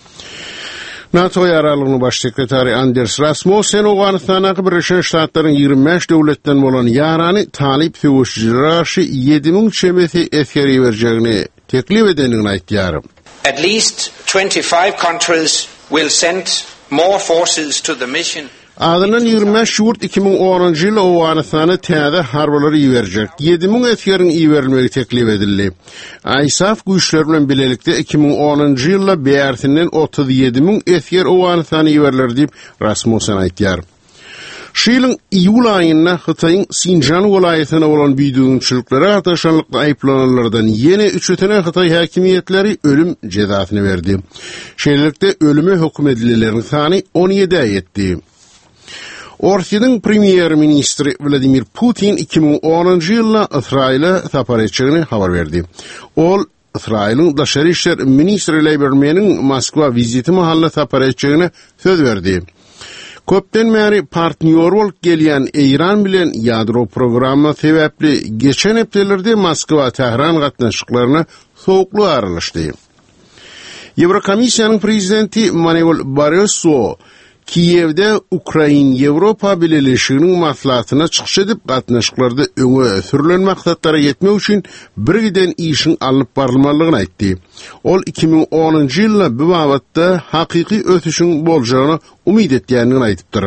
NATO ýaralygynyň baş sekretary Anders Rasmussen Awganystanyň Birleşen Ştatlaryň ýygrimi beş döwletden bolan ýarany talip söwüşçilere ýedi ming çemeti eskeri berjegini teklip edenligini aýtdy. At least twenty-five countries will send more forces to the mission. Adynyň ýygrimi beş ýurt iki ming onunçy ýyly Awganystana täze harbalary ýiberjek. ýedi ming eskeriň ýiberilmegi teklip edildi. ISAF güýçleri bilen bilelikde iki ming onunçy ýylda bähersinden otuz ýedi ming esker Awganystana ýiberilir diýip Rasmussen aýtdy. Şylyň iýul aýynda Hytaýyň Sinjan welaýatyna bolan büýdügünçiliklere gataşanlykda aýplananlardan ýene üç ötene Hytaý häkimiýetleri ölüm jezasyny berdi. Şeýlelikde ölüme hökm edileleriň sany on ýediye ýetdi. Orsiýanyň premier ministri Vladimir Putin iki ming onunçy ýylda Israýla sapar etjegini habar berdi. Ol Israýlyň daşary işler ministri Liebermaniň Moskwa viziti mahalla sapar etjegine söz berdi. Köpden beri partnýor bolup gelýän Iran bilen ýadro programma sebäpli geçen hepdelerde Moskwa Tehran gatnaşyklaryna sowukly aralaşdy. Ýewrokomisiýanyň prezidenti Manuel Barroso Kiýewde Ukraina Ýewropa Birleşiginiň maslahatyna çykyş edip gatnaşyklarda öňe sürülen maksatlara ýetmek üçin birgiden işin alyp barylmalygyny aýtdy. Ol iki ming onunçy ýylda bu wagtda hakyky ötüşiň boljagyny umyt etýändigini aýdypdyr.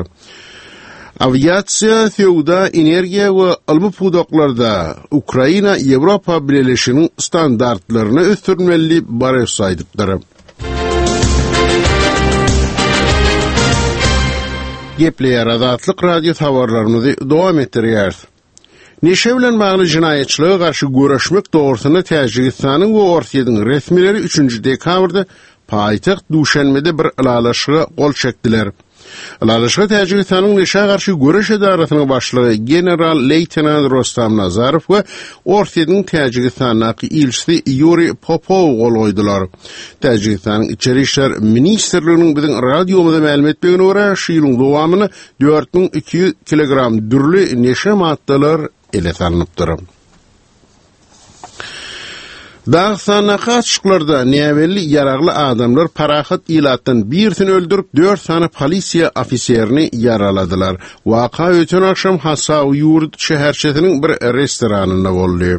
Aviasiýa, sowda, energiýa we almy pudoklarda Ukraina Ýewropa Birleşiginiň standartlaryny ösdürmeli Barroso aýdypdyr. Gepleýär Azatlyk radio habarlaryny dowam etdirýär. Neşe bilen bagly jinaýetçiligi garşy göreşmek dogrusyna Täjikistanyň we Orsiýanyň resmileri üçünçi dekabrda paýtaxt Duşanbede bir ılalaşyga gol çekdiler. Ilalaşyga Täjikistanyň neşe garşy göreş edaratynyň başlygy general leytenant Rostam Nazarov we Orsiýanyň Täjikistanyň ilçisi Yuri Popov gol goýdular. Täjikistanyň içeri işler ministrliginiň biziň radiomyzda ma'lum etdigine görä, şylyň dowamyny dört ming iki ýüz kilogram dürli neşe maddalar ele salınıpdyr. Dağsana kaçıklarda näwelli yaragly adamlar parahat ilatdan birsin öldürüp dört sany polisiýa ofiserini yaraladylar. Waka ötün akşam Hasaw ýurt şäherçesiniň bir restoranynda boldy.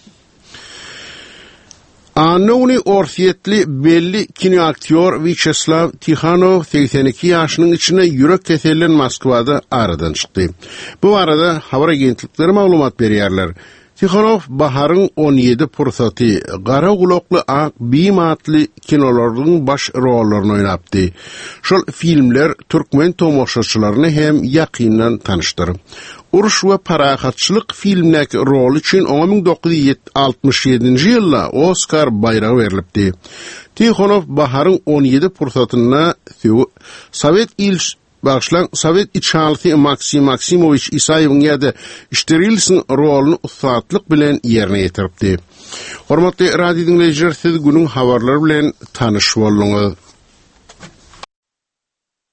Anony Orsiýetli belli kino aktyor Vyacheslav Tikhonov seksen iki ýaşynyň içine ýürek keselden Moskwada aradan çykdy. Bu arada habar agentlikleri maglumat berýärler. Tikhonov baharyň on ýedi pursaty gara gulokly ak bim atly kinolaryň baş rollaryny oýnapdy. Şol filmler türkmen tomoşaçylaryny hem ýakyndan tanışdyr. Uruş we parahatçylyk filmdäki rol üçin on ming dokuz ýüz altymyş ýedinçi ýylda Oscar baýragy berilipdi. Tikhonov baharyň on ýedi pursatyna Sowet ilç Başlan Sovet içaltı Maksim Maksimoviç İsayeviň ýa-da Şterilsin roluny usatlyk bilen ýerine ýetiripdi. Hormatly radio dinleýijiler, siz günüň habarlary bilen tanyş boldunuz.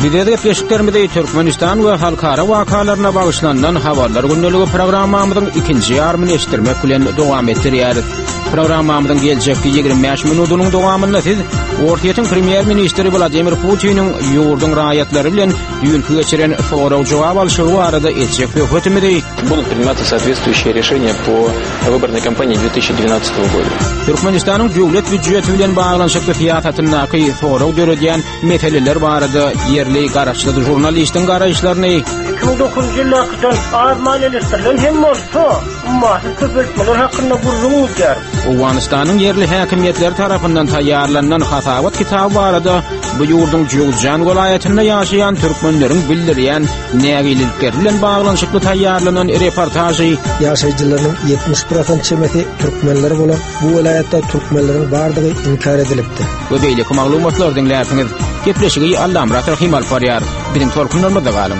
Bizde peşiklerimizde Türkmenistan we halkara wakalarına bagışlanan habarlar gündəligi programmamyzyň ikinji ýarmyny eşitdirmek bilen dowam etdirýäris. Programmamyzyň geljekki ýigirme beş minutynyň dowamynda siz Ortiýetiň premier ministri Vladimir Putiniň ýurdun raýatlary bilen ýülkü geçiren soraw jogap alşygy barada etjek hökümeti будут приниматься соответствующие решения по выборной кампании две тысячи двенадцатого года. Türkmenistanyň döwlet büdjeti bilen baglanşykly fiýatatynaky soraw döredýän meseleler barada yerli garaşlydy jurnalistiň garaşlaryny iki bin dokuzuncu ýyldan arman eleştirilen hem bolsa, ummaty köpeltmeler hakynda gurulýar. Owganystanyň yerli häkimetleri tarapyndan taýýarlanan hasabat kitabı barada bu ýurdun Jowzjan welaýatynda ýaşaýan türkmenleriň bildirýän nägilikleri bilen baglanşykly taýýarlanan reportajy ýaşaýjylaryň yetmiş prosent çemeti türkmenleri bolan bu welaýatda türkmenleriň bardygy inkar edilipdir. Bu beýleki maglumatlar dinläýäsiňiz. Gepleşigi Allam Rahim Alparyar. Biziň torkunlarymyzda galyň.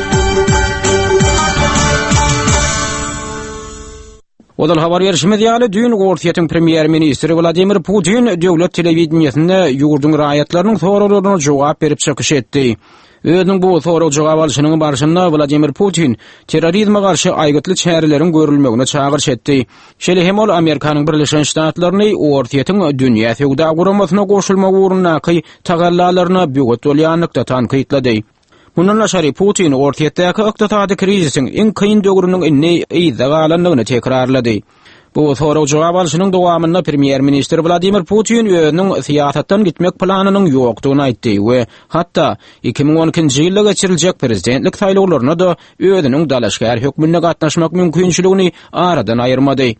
Odal habar berişimiz ýaly dün Ortiýetiň premier ministri Vladimir Putin döwlet telewizionyny ýurdun raýatlarynyň sorawlaryna jogap berip çykyş etdi. Özüň bu soraw jogap alşynyň barşynda Vladimir Putin terrorizme garşy aýgytly çäreleriň görülmegine çağırş etdi. Şeýle hem ol Amerikanyň Birleşen Ştatlaryny Ortiýetiň dünýä sowda guramasyna goşulmak ugrundaky tagallalaryna büyük bolýanlykda tankytlady. Bundan aşary Putin Ortiýetdäki ykdysady krizisiň iň kyn döwrüniň inni ýyzagalanlygyny tekrarlady. Bu soraw jogap alşynyň dowamynda premier ministr Vladimir Putin özüniň siýasatdan gitmek planynyň ýokdugyny aýtdy we hatda iki bin on ikinji ýylda geçiriljek prezidentlik saýlawlaryna da özüniň dalaşgär hökmünde gatnaşmak mümkinçiligini aradan aýyrmady.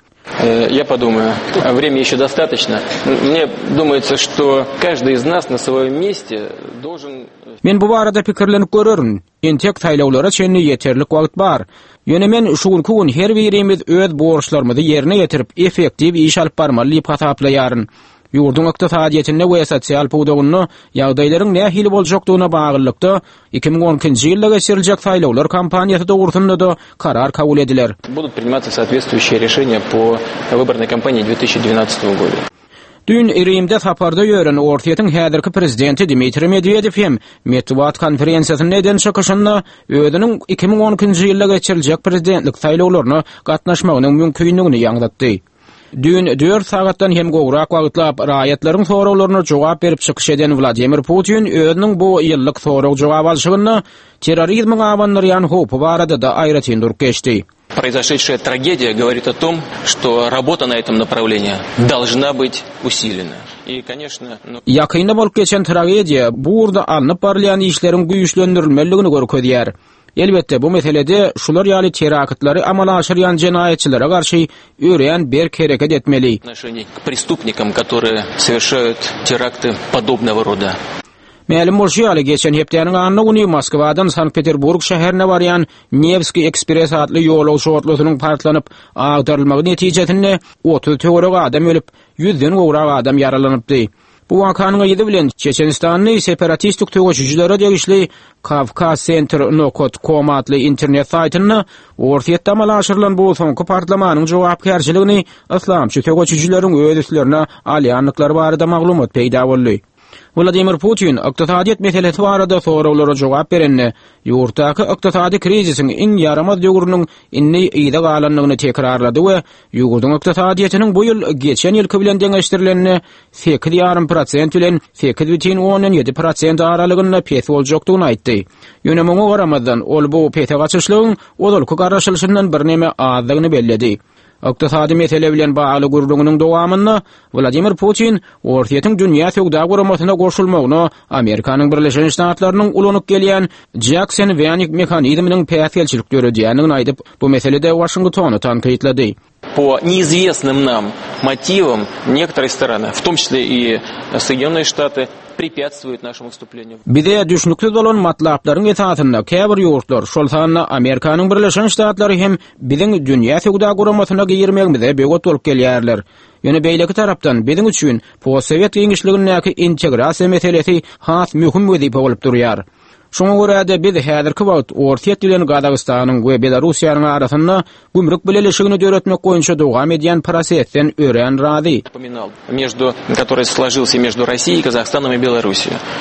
Я подумаю, времени еще достаточно. Мне думается, что каждый из нас на своем месте должен... Men bu barada pikirlenip görürüm. Entek saýlawlara çenli ýeterlik wagt bar. Ýöne men şuň gün her birimiz öz borçlarymyzy ýerine ýetirip effektiv iş alyp barmaly diýip hasaplaýaryn. Ýurdun ykdysadyetinde we sosial pawdagyny ýagdaýlaryň nähili boljakdygyna baglanykda iki bin on ikinji ýylda geçiriljek saýlawlar kampaniýasy dogrusynda da karar kabul ediler. Будут приниматься соответствующие решения по выборной кампании две тысячи двенадцатого года. Dün Irimde saparda ýören Ortiýetiň häzirki prezidenti Dmitri Medvedev hem Metbuat konferensiýasyny eden çykyşynda özüniň iki bin on ikinji ýylda geçiriljek prezidentlik saýlawlaryna gatnaşmagynyň mümkinligini ýaňlatdy. Dün dört sagatdan hem gowrak wagtlap raýatlaryň sorawlaryna jogap berip çykyş eden Vladimir Putin özüniň bu ýyllyk soraw jogap alşygyny terrorizm gawanlaryan hopy barada da aýratyn durup geçdi. Произошедшая трагедия говорит о том, что работа на этом направлении должна быть усилена. И, конечно, ну... Ýakynda bolup geçen tragediýa burada alnyp barlayan işleriň güýçlendirilmeligini görkezýär. Elbette bu meselede şular ýaly teraktları amala aşyrýan jenaýetçilere garşy öreýän bir kereket etmeli. Отношение к преступникам, которые совершают теракты подобного рода. Mälim bolşýaly geçen hepdeniň anyny uny Moskwadan Sankt-Peterburg şäherine barýan Nevski Ekspres adly ýol şortlusynyň partlanyp agdarylmagy netijesinde otuz töwerek adam ölüp, ýüzden gowrak adam yaralanypdy. Bu wakanyň ýedi bilen Çeçenistanyň separatistik töweçijilere degişli Kavkaz Center nokot nokta com adly internet saýtyny Ortiýetde amala aşyrylan bu soňky partlamanyň jogapkärçiligini islamçy töweçijileriň öýdüslerine alýanlyklary barada maglumat peýda boldy. Vladimir Putin ykdysadyet meselesi barada sorawlara jogap berenne ýurtdaky ykdysady krizisiň iň ýaramaz döwrüniň inni ýyda galanlygyny tekrarlady we ýurdun ykdysadyetiniň bu ýyl geçen ýylky bilen deňeşdirilenini sekiz ýarym prosent bilen sekiz butun on ýedi prosent aralygyna pes boljakdygyny aýtdy. Ýöne muňa garamazdan ol bu pete gaçyşlygyň odalky garaşylşyndan birneme azlygyny belledi. Ykdysady mesele bilen bagly gurulugynyň dowamyna Vladimir Putin Ortiýetiň dünýä sowda guramasyna goşulmagyny Amerikanyň Birleşen Ştatlarynyň ulanyp gelýän Jackson Vanik mexanizminiň päsgelçilik döredýänini aýdyp bu meselede Washingtony tankytlady. По неизвестным нам мотивам некоторые стороны, в том числе и Соединенные Штаты, препятствуют нашему выступлению. Bize düşnükli bolan matlaplaryň esasynda käbir ýurtlar, şol sanyna Amerikanyň Birleşen Ştatlary hem biziň dünýä sowda guramasyna girmegimize beýle bolup gelýärler. Ýöne beýleki tarapdan biziň üçin post-sowet giňişligindäki integrasiýa meselesi has mühim wezipe bolup durýar. Şoňa görä biz häzirki wagt Ortiýet bilen Gazagystanyň we Belarusiýanyň arasynda gümrük bileşigini döretmek goýunça dowam edýän prosesden ören razy. Между, который сложился между Россией, Казахстаном и Белоруссией.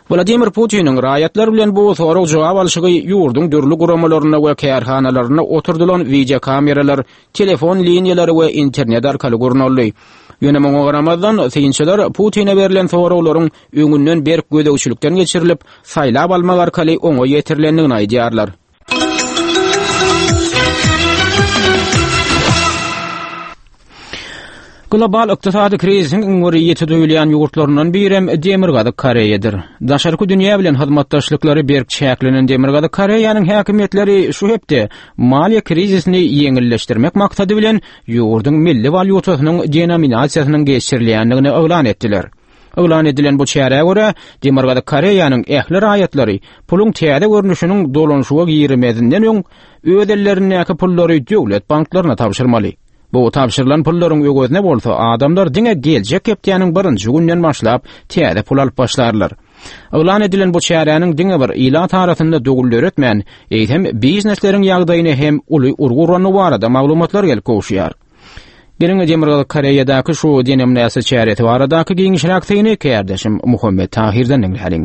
Vladimir Putin'in raýatlar bilen bu soraw jogap alşygy ýurdun dürli guramalaryna we kärhanalaryna oturdulan video kameralar, telefon liniýalary we internet arkaly görnäli. Ýöne moňa garamazdan synçylar Putin'e berilen sorawlaryň öňünden berk gödegçilikden geçirilip, saýlap almak arkaly oňa ýetirlendigini aýdýarlar. Global ykdysady kriziň öňürýeti duýulýan ýurtlarynyň birem Demirgazyk Koreýadyr. Daşarky dünýä bilen hyzmatdaşlyklary berk çäklenen Demirgazyk Koreýanyň häkimetleri şu hepde maliýe krizisini ýeňilleşdirmek maksady bilen ýurdun milli valyutasynyň denominasiýasynyň geçirilýändigini oglan etdiler. Oglan edilen bu çäreге görä Demirgazyk Koreýanyň ähli raýatlary puluň täze görnüşiniň dolanşyga girmedinden öň öz ellerindäki pullary döwlet banklaryna tapşyrmaly. Bu tapşyrılan pullaryň ögözne bolsa adamlar diňe geljek hepdeniň birinji günden başlap täze pul alyp başlarlar. Oglan edilen bu çäräniň diňe bir ila tarapynda dögüller etmän, eýtem biznesleriň ýagdaýyny hem uly urgurany barada maglumatlar gelip goşýar. Geriňe Demirgazyk Koreýadaky şu denominasiýa çäreti baradaky giňişrak teýini kärdeşim Muhammed Tahirden dinleýärin.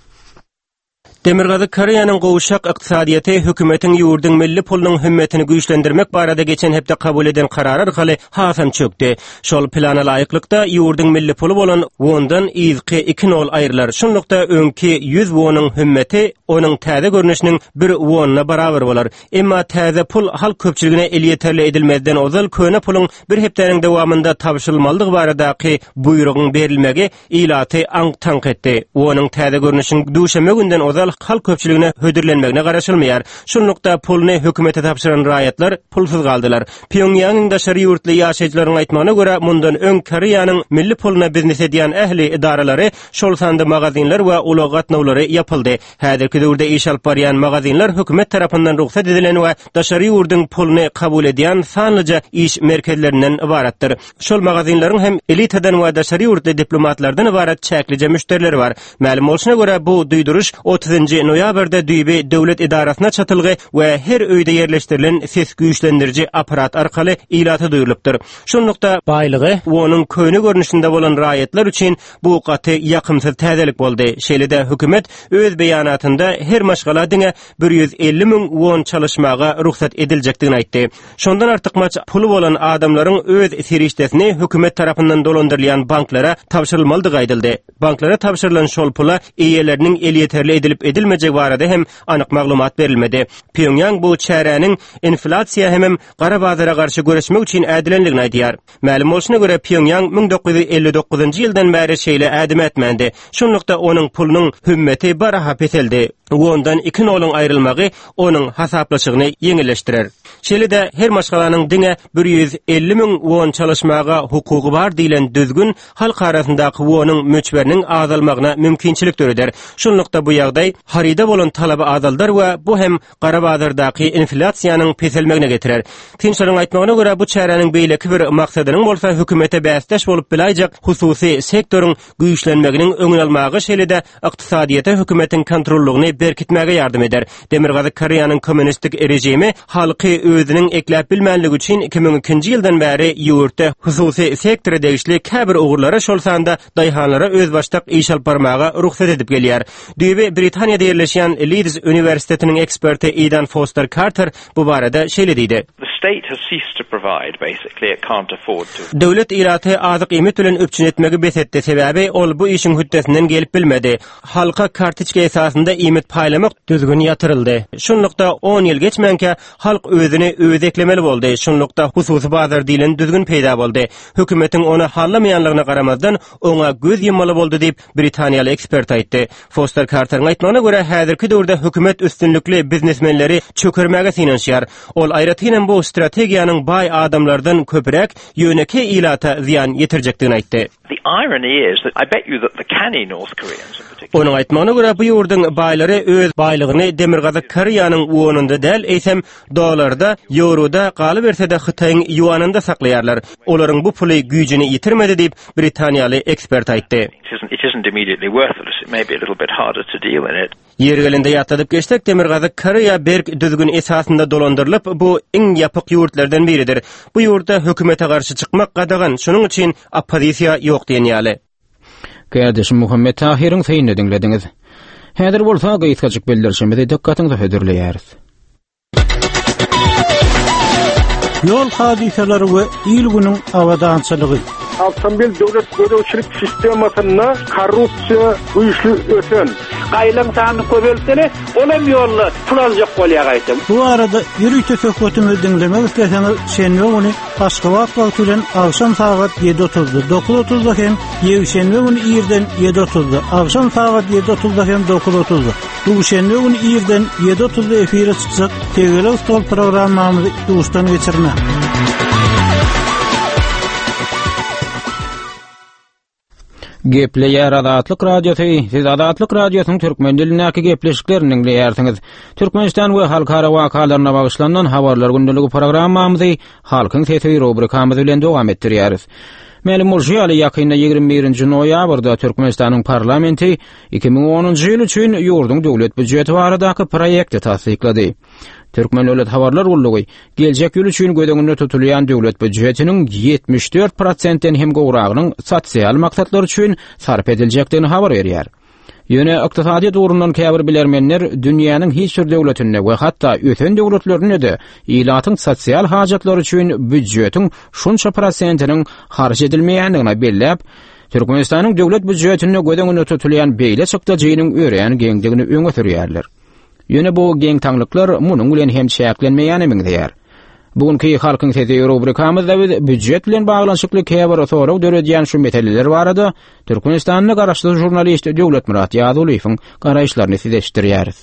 Demirgazyk Koreýanyň gowşak ykdysadyýaty hökümetiň ýurdun milli pulunyň hümmetini güýçlendirmek barada geçen hepde kabul eden karar arkaly hasam çökdi. Şol plana laýyklykda ýurdun milli pulu bolan wondan ýyzky iki nol aýrylar. Şonlukda öňki ýüz wonyň hümmeti onuň täze görnüşiniň bir wonyna barabar bolar. Emma täze pul halk köpçüligine el ýeterli edilmezden ozal köne puluň bir hepdeniň dowamında tapşyrylmalydygy baradaky buýrugyň berilmegi ilaty aň tank etdi. Onuň täze görnüşiniň duşeme günden ozal halk köpçüligine hödürlenmegine garaşylmaýar. Şonlukda pulny hökümete tapşyran raýatlar pulsuz galdylar. Pyongyanyň daşary ýurtly ýaşaýjylaryň aýtmagyna görä, mundan öň Koreýanyň milli puluna biznes edýän ähli idaralary şol sanda magazinler we uly gatnawlary ýapyldy. Häzirki döwürde iş alyp barýan magazinler hökümet tarapyndan ruhsat edilen we daşary ýurdun puluny kabul edýän sanlyca iş merkezlerinden ibaratdyr. Şol magazinlaryň hem elitadan we daşary ýurtly diplomatlardan ibarat çäklice müşterileri bar. Ma'lum bolşuna görä bu duýduruş otuzynjy noýabrda düýbi döwlet idarasyna çatylgy we her öýde ýerleşdirilen ses güýçlendiriji aparat arkaly ilaty duýulypdyr. Şonlukda baýlygy onuň köýne görnüşinde bolan raýatlar üçin bu gaty ýakymsyz täzelik boldy. Şeýle-de hökümet öz beýanatynda her maşgala diňe bir ýüz elli miň won çalışmaga ruhsat ediljekdigini aýtdy. Şondan artykmaç pulu bolan adamlaryň öz serişdesini hökümet tarapyndan dolandyrylýan banklara tapşyrylmalydygy aýdyldy. Banklara tapşyrylan şol pula eýeleriniň el ýeterli edilip edilmejek barada hem anyk maglumat berilmedi. Pyongyang bu çäräniň inflasiýa hem gara bazara garşy göreşmek üçin ädilenligini aýdýar. Ma'lum bolşuna görä Pyongyang ming dokuz ýüz elli dokuzynjy ýyldan bäri şeýle ädim etmendi. Şonlukda onuň pulunyň hümmeti baraha peteldi. Ondan iki nolun ayrılmagy onuň hasaplaşygyny ýeňilleşdirer. Şeýle-de her maşgalanyň diňe bir ýüz elli miň won çalışmaga hukugy bar diýilen düzgün halk arasyndaky wonyň möçberiniň azalmagyna mümkinçilik töreder. Şonlukda bu ýagdaý harida bolan talaby azaldar we bu hem gara bazardaky inflasiýanyň peselmegine getirer. Tinçlaryň aýtmagyna görä bu çäreniň beýleki bir maksadynyň bolsa hökümete bäsdeş bolup bilaýjak hususy sektoryň güýçlenmeginiň öňüne almagy şeýle-de ykdysadyýata hökümetiň kontrollugyny berkitmäge ýardym eder. Demirgazyk Koreýanyň kommunistik rejimi halky özüniň ekläp bilmänligi üçin iki ming ikinji ýyldan bäri ýurtda hususy sektorda degişli käbir ugurlara şol sanda daýhanlara öz başdak iş alyp barmaga ruhsat edip gelýär. Düýbi Britaniýada ýerleşýän Leeds Üniversitetiniň eksperti Aidan Foster Carter bu barada şeýle diýdi. State has ceased to provide, basically it can't afford to. Döwlet iraty azyk ýemek bilen öpçün etmegi besetdi, sebäbi ol bu işin hüddesinden gelip bilmedi. Halka kartiçka esasında ýemek paýlamak düzgün ýatyryldy. Şonlukda on ýyl geçmenke halk özüni öz eklemeli boldy. Şonlukda hususy bazar diýilen düzgün peýda boldy. Hökümetiň onu hallamaýanlygyna garamazdan oňa göz ýummaly boldy diýip Britaniýaly ekspert aýtdy. Foster Carter'ın aýtmagyna görä häzirki döwürde hökümet üstünlikli biznesmenleri çökermäge synanýar. Ol aýratynyň bu strategiýanyň baý adamlardan köpürek ýöneki ilata ziyan ýetirjekdigini aýtdy. The irony is that I bet you that the canny North Koreans in particular. Onuň aýtmagyna görä bu ýurdun baýlary öz baýlygyny Demirgazyk Koreýanyň wonunda däl eýsem dollarda, euroda galy bersede Hytaýyň ýuanynda saklaýarlar. Olaryň bu puly güýjini ýitirmedi diýip Britaniýaly ekspert aýtdy. It isn't, it isn't immediately worthless. It may be a little bit harder to deal with it. Ýergelinde ýatadyp geçsek Demirgazyk Koreýa berk düzgün esasında dolandyrylyp bu iň ýapyk ýurtlardan biridir. Bu ýurtda hökümete garşy çykmak gadagan, şonuň üçin oppozisiýa ýok diýenýäli. Kardeşim Muhammed Tahir'in feýnini dinlediňiz. Häzir bolsa gaýtgaçyk beldirşimde dikkatiňizi hödürleýäris. Yol hadiseleri we il günüň awadançylygy. Avtomobil döwlet gödäwçilik sistemasyna korrupsiýa güýçli öten. Gaýlan sany köpeltene, olam ýollar turanjak bolýar aýdym. Bu arada ýürüýte söhbetimizi dinlemek islerseniz şenbe günü Aşgabat wagtynyň akşam saat ýedi otuzda dokuz otuzda hem ýewşenbe günü ýerden ýedi otuzda akşam saat ýedi otuzda hem dokuz otuzda. Bu şenbe günü ýerden ýedi otuzda efire çykjak Tegele stol programmamyzy duşdan geçirmek. Gepleýär Adatlyk radiosu, siz Adatlyk radiosynyň türkmen dilindäki gepleşiklerini dinleýärsiňiz. Türkmenistan we halkara wakalaryna bagyşlanan habarlar gündəligi programmamyzy Halkyň sesi rubrikamyz bilen dowam etdirýäris. Mälim bolýaly ýakyna ýygrimi birinji noýabrda Türkmenistanyň parlamenti iki ming onunji ýyl üçin ýurdun döwlet büdjeti baradaky proýekti tasdiklady. Türkmen Döwlet Habarlar Gullugy geljek ýyl üçin gödeňinde tutulýan döwlet büdjetiniň ýetmiş dört prosentden hem gowragynyň sosial maksatlary üçin sarf ediljekdigini habar berýär. Ýöne ykdysady durumdan käbir bilermenler dünýäniň hiç bir döwletinde we hatda öten döwletlerinde de ilatyň sosial hajatlary üçin büdjetiň şunça prosentiniň harç edilmeýändigine bellep, Türkmenistanyň döwlet büdjetine gödeňinde tutulýan beýle çykdyjynyň ören geňdigini öňe sürýärler. Ýöne bu geň taňlyklar munyň bilen hem şäklenmeýänimi diýär. Bugünkü Halkyň sesi rubrikamyzda biz büdjet bilen baglanşykly käbir soraw döredýän şu meseleler barada Türkmenistanyň garaşly jurnalist Döwlet Murat Ýadulyň garaşlaryny sizleşdirýäris.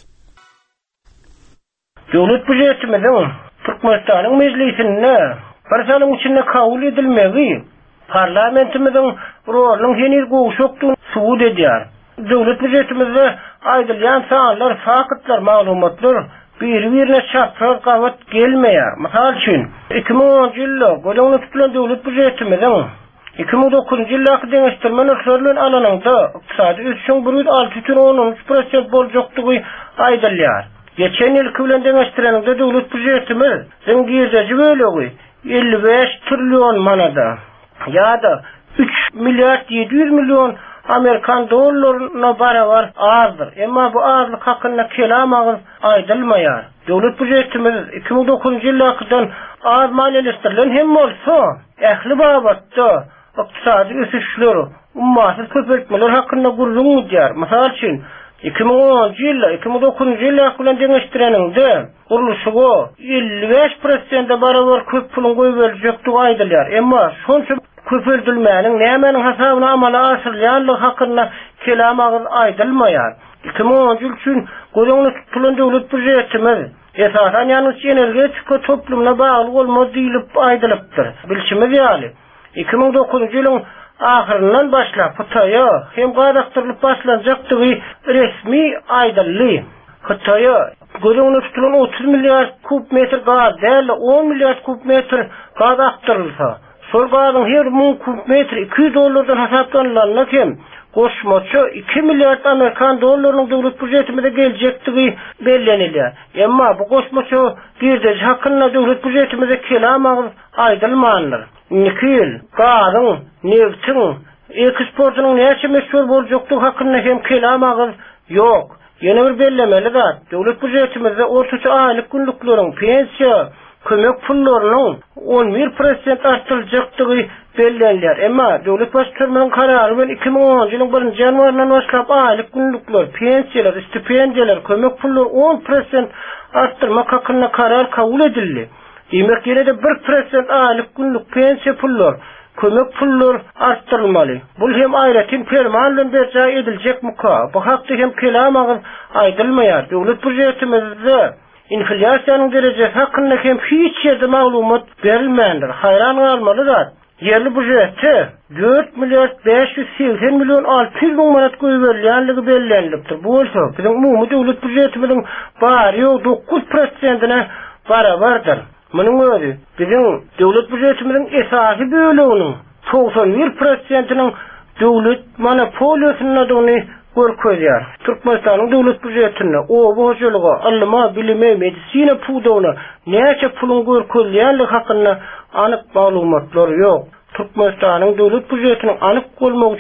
Döwlet büdjetimiň Türkmenistanyň meclisinde barşanyň içinde kabul edilmegi parlamentimiň rolunyň henüz goşukdygyny suwut edýär. Döwlet büdjetimizde aýdylýan sanlar, fakatlar, maglumatlar bir-birine çapraz gawat gelmeýär. Mysal üçin iki ming onunji ýylda gödeňde tutulan döwlet büdjetimiň iki ming dokuzunji ýyldaky deňeşdirme nökterlen alanynda ykdysady ösüşiň bir butun alty on üç prosent boljakdygy aýdylýar. Geçen ýyl bilen deňeşdireninde döwlet büdjetimiz ziňgirdeji bölegi elli beş trillion manada ýa-da üç milliard ýedi ýüz million Amerikan dollaryna barabar azdyr. Emma bu azlyk hakynda kelamagyz aýdylmaýar. Döwlet büdjetimiz iki ming dokuzunji ýyldan az maliýeleşdirilen hem bolsa, ähli babatda ykdysady ösüşler, ummaty köpeltmeler hakynda gurulýan edýär. Mysal üçin iki ming onunji ýylda iki ming dokuzunji ýyl bilen deňeşdireninde guruluşyga elli beş prosentde barabar köp puluň goýubeljekdigi aýdylýar. Emma şonça köpeltilmäniň nämenin hasabyna amala asyrlanlyk hakynda kelamagyz aýdylmaýar. iki ming onunji ýyl üçin gödeňde tutulan döwlet büdjetimiz esasan ýalnys energetika toplumuna bagly bolmaz diýilip aýdylypdyr. Bilşimiz ýaly iki ming dokuzunji ýylyň ahyryndan başlap Hytaýa hem gadaktyrlyp başlanjakdygy resmi aýdyldy. Hytaýa gödeňde tutulan otuz milliard kub metr gaz däl on milliard kub metr gaz aktyrylsa, sol gazyň her ming kub metr iki yüz dollardan hasaplanýan hem goşmaça iki milliard Amerikan dollarynyň döwlet büdjetimine geljekdigi bellenilýär. Emma bu goşmaça girdi hakynda döwlet büdjetimize kelamagyz aýdylmandyr. iki ýyl gazyň, neftiň eksportynyň näçe meşhur boljakdygy hakynda hem kelamagyz ýok. Ýene bir bellemeli zat, döwlet büdjetimizde ortaça aýlyk günlükleriň pensiýa kömek pullarynyň on bir prosent artyryljakdygy bellenilýär. Emma döwlet başçylarynyň karary bilen iki ming onunji ýylyň birinji ýanwaryndan başlap aýlyk günlükler, pensiýalar, stipendiýalar, kömek pullary on prosent artyrmak hakynda karar kabul edildi. Demek ýene-de bir prosent aýlyk günlük pensiýa pullary, kömek pullary artyrylmaly. Bul hem aýratyn ferman bilen berja ediljekmi ka? Bu hakda hem kelamagyz aýdylmaýar. Döwlet büdjetimizde inflyasiýanyň derejesi hakynda hem hiç ýerde maglumat berilmändir. Hayran galmaly zat. Yerli büdjeti dört milliard beş yüz seksen milyon altı yüz bin manat goýuberilýänligi bellenilipdir. Bu bolsa biziň umumy döwlet büdjetimiň bary dokuz prosentine barabardyr. Munyň özi biziň döwlet büdjetimiň esasy böleginiň doksan bir prosentiniň döwlet monopoliýasyna döni görkezýär. Türkmenistanyň döwlet büdjetine o boşluğa alma, bilime, medisina pudugyna näçe pulun görkezýänligi hakynda anyk maglumatlar ýok. Türkmenistanyň döwlet büdjetiniň anyk bolmagy üçin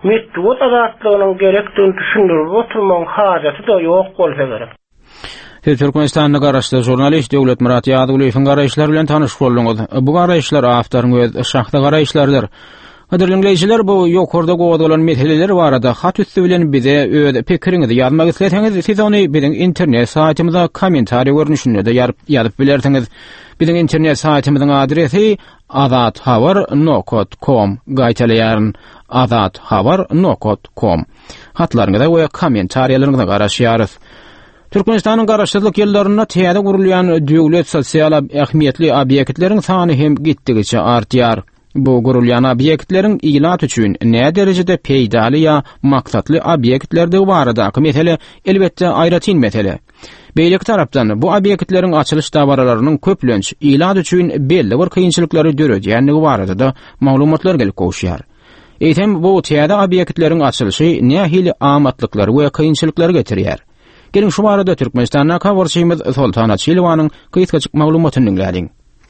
Mettuot azatlygynyň gerekdigini düşündirip oturmaň hajaty da ýok bolsa gerek. Türkmenistan'a garaşdy jurnalist Döwlet Murat Ýadygulyň garaşlary bilen tanyşyk bolduňyz. Bu garaşlar aftaryň öz şahta garaşlardyr. Hadirleýijiler, bu ýokarda gowadylan meseleler barada hat üstü bilen bize öz pikiriňizi ýazmak isleseňiz, siz ony biziň internet saytymyzda kommentariýa görnüşinde de ýazyp bilersiňiz. Biziň internet saytymyzyň adresi azat habar nokta com. Gaýtalýaryn azat habar nokta com. Hatlaryňyza we kommentariýalaryňyza garaşýarys. Türkmenistanyň garaşdyrlyk ýerlerinde täze gurulýan döwlet sosial ähmiýetli obýektleriň sany hem gitdigiçe artýar. Bu gurulýan obýektleriň ilat üçin näme derejede peýdaly ýa maksatly obýektlerde baradaky mesele elbetde aýratyn mesele. Beýlik tarapdan bu obýektleriň açylyş dabaralarynyň köplenç ilat üçin belli bir kynçylyklary döredýänligi barada da maglumatlar gelip goşýar. Eýtem bu täze obýektleriň açylşy nähili amatlyklar we kynçylyklary getirýär. Gelin şu barada Türkmenistan'a kawarçymyz Sultan Açylowanyň kysgaçyk maglumatyny dinlädiň.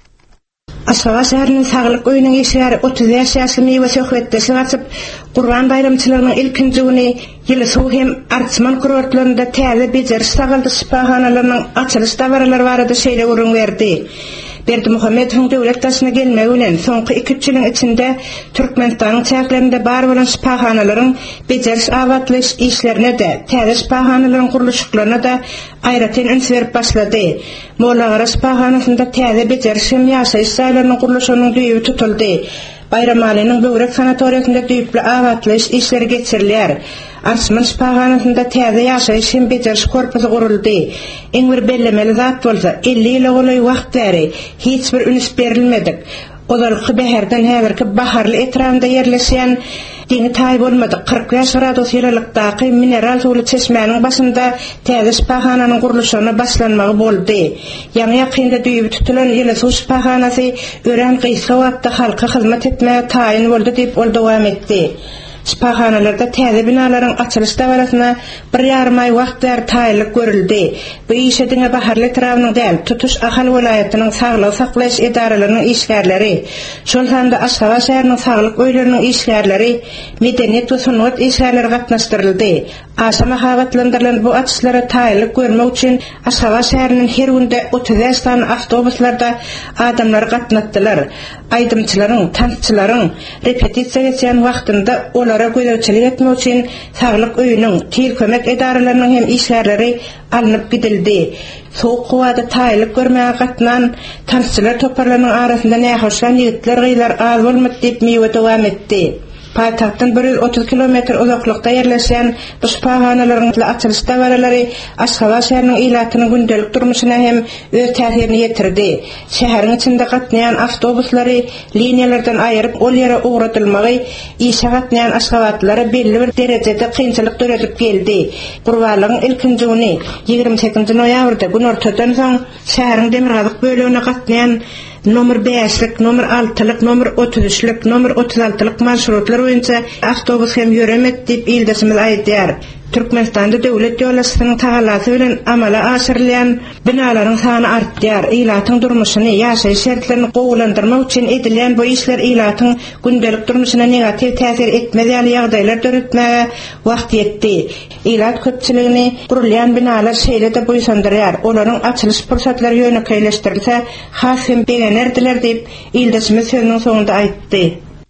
Aşgabat şäheriniň saglyk öýüniň işleri otuz beş ýaşly meýwe söhbetde şeňaçyp Gurban bayramçylarynyň ilkinji güni ýyly sow hem artsman kurortlarynda täze bejer sagaldy şipahanalarynyň açylyş dabaralary barada şeýle urun berdi. Berdi Muhammedowyň döwlet taşyna gelmegi bilen soňky iki üç ýylyň içinde Türkmenistanyň çäklerinde bar bolan şipahanalaryň bejeriş awatlyş işlerine de, täze şipahanalaryň guruluşyklaryna da aýratyn üns berip başlady. Mollagara şipahanasynda täze bejeriş hem ýaşaýyş saýlarynyň guruluşynyň düýbi tutuldy. Bayramalynyň böwrek sanatoriýasynda düýpli awatlyş işleri geçirilýär. Arsman şipahanasynda täze ýaşaýyş hem bejeriş korpusy guruldy. Eň bir bellemeli zat bolsa elli ýyl goly wagt bäri hiç bir üns berilmedik. Olarky bäherden häzirki baharly etrafynda ýerleşýän diňi taý bolmady. kırk beş gradus ýylalykdaky mineral suwly çeşmäniň başynda täze şipahananyň guruluşyna başlanmagy boldy. Ýa-ni ýakynda düýbi tutulan ýyly suw şipahanasy ören gysga wagtda halka hyzmat etmäge taýin boldy diýip ol dowam etdi. Şipahanalarda täze binalaryň açylyş dawarasyna bir ýarym ay wagt ber taýlyk görüldi. Bu işediňe baharly etrafynyň däl, tutuş ahal welaýatynyň saglyk saklaýyş edaralarynyň işgärleri, şol handa Aşgabat şäheriniň saglyk öýleriniň işgärleri, medeniýet we sunat işgärleri gatnaşdyryldy. Aşa mahabatlandyrylan bu açyşlara taýlyk görmek üçin Aşgabat şäheriniň her günde otuz beş tan awtobuslarda adamlar gatnatdylar. Aýdymçylaryň, tançylaryň repetisiýa geçen wagtynda olara göýdäwçilik etmek üçin saglyk öýüniň, tir kömek edaralarynyň hem işgärleri alınıp gidildi. Soğuk kovada taýlyk görmäge gatnan tançylar toparlanyň arasynda nähoşlan ýigitler gyýlar az bolmady diýip meýwe dowam etdi. Paytahtdan bir yüz otuz kilometr uzaklykda ýerleşen bu şipahanalaryň açylyş dabaralary Aşgabat şäheriniň ilatynyň gündelik durmuşyna hem öz täsirini ýetirdi. Şäheriň içinde gatnaýan awtobuslary liniýalardan aýryp ol ýere ugratylmagy işe gatnaýan Aşgabatlary belli bir derejede kynçylyk döredip geldi. Gurbanlygyň ilkinji güni ýygrimi sekizinji noýabrda gün ortadan soň şäheriň demirgazyk bölegine gatnaýan Nomer beşlik, nomer altylyk, nomer otuz üçlik, nomer otuz altylyk marşrutlar boýunça awtobus hem ýöremek diýip ýyldaşymyz aýdýar. Türkmenistanda döwlet ýollaşysynyň tagalasy bilen amala aşyrylýan binalaryň sany artýar. Ilatyň durmuşyny, ýaşaýyş şertlerini gowulandyrmak üçin edilýän bu işler ilatyň gündelik durmuşyna negativ täsir etmedýän ýagdaýlar döretmäge wagt ýetdi. Ilat köpçiligini gurulýan binalar şeýle de boýsandyrýar. Olaryň açylyş pursatlary ýönekeýleşdirilse, has hem beğenirdiler diýip ýyldaşymyz sözüniň soňunda aýtdy.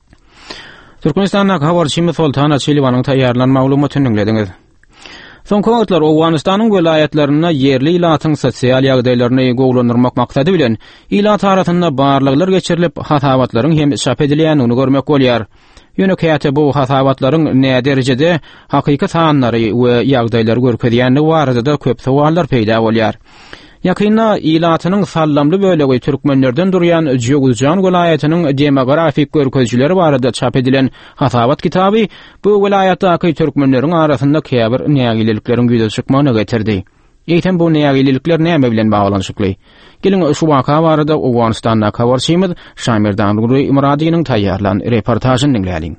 Türkmenistan'a habarçymyz Sultan Açylowanyň taýýarlan maglumatyny dinlediňiz. Soňky wagtlar Owganystanyň welaýatlaryna yerli ilatyň sosial ýagdaýlaryny gowlandyrmak maksady bilen ilat arasynda barlyklar geçirilip hasabatlaryň hem şap edilýänini görmek bolýar. Ýönekäýte bu hasabatlaryň näme derejede hakyky sanlary we ýagdaýlary görkezýänligi barada da köp sowallar peýda bolýar. Yakynda ilatynyň sallamly bölegi türkmenlerden durýan Joguljan welaýatynyň demografik görkezjileri barada çap edilen hasabat kitaby bu welaýatdaky türkmenleriň arasynda käbir nägilikleriň güýde çykmagyna getirdi. Eýtem bu nägililikler näme bilen baglanyşykly? Gelin şu waka barada Owganystanda habarçymyz Şamirdan Nuri Imradiýanyň taýýarlan reportažyny dinlädiň.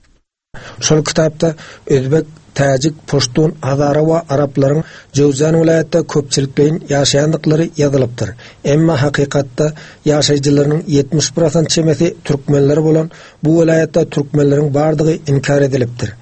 Şol kitapda Özbek, Täjik, Puштун, Hazara we Araplaryň Jowzan welaýatda köpçilikden ýaşaýandyklary ýazylypdyr. Emma hakykatda ýaşaýjylarynyň ýetmiş prosent çemesi türkmenler bolan bu welaýatda türkmenleriň bardygy inkar edilipdir.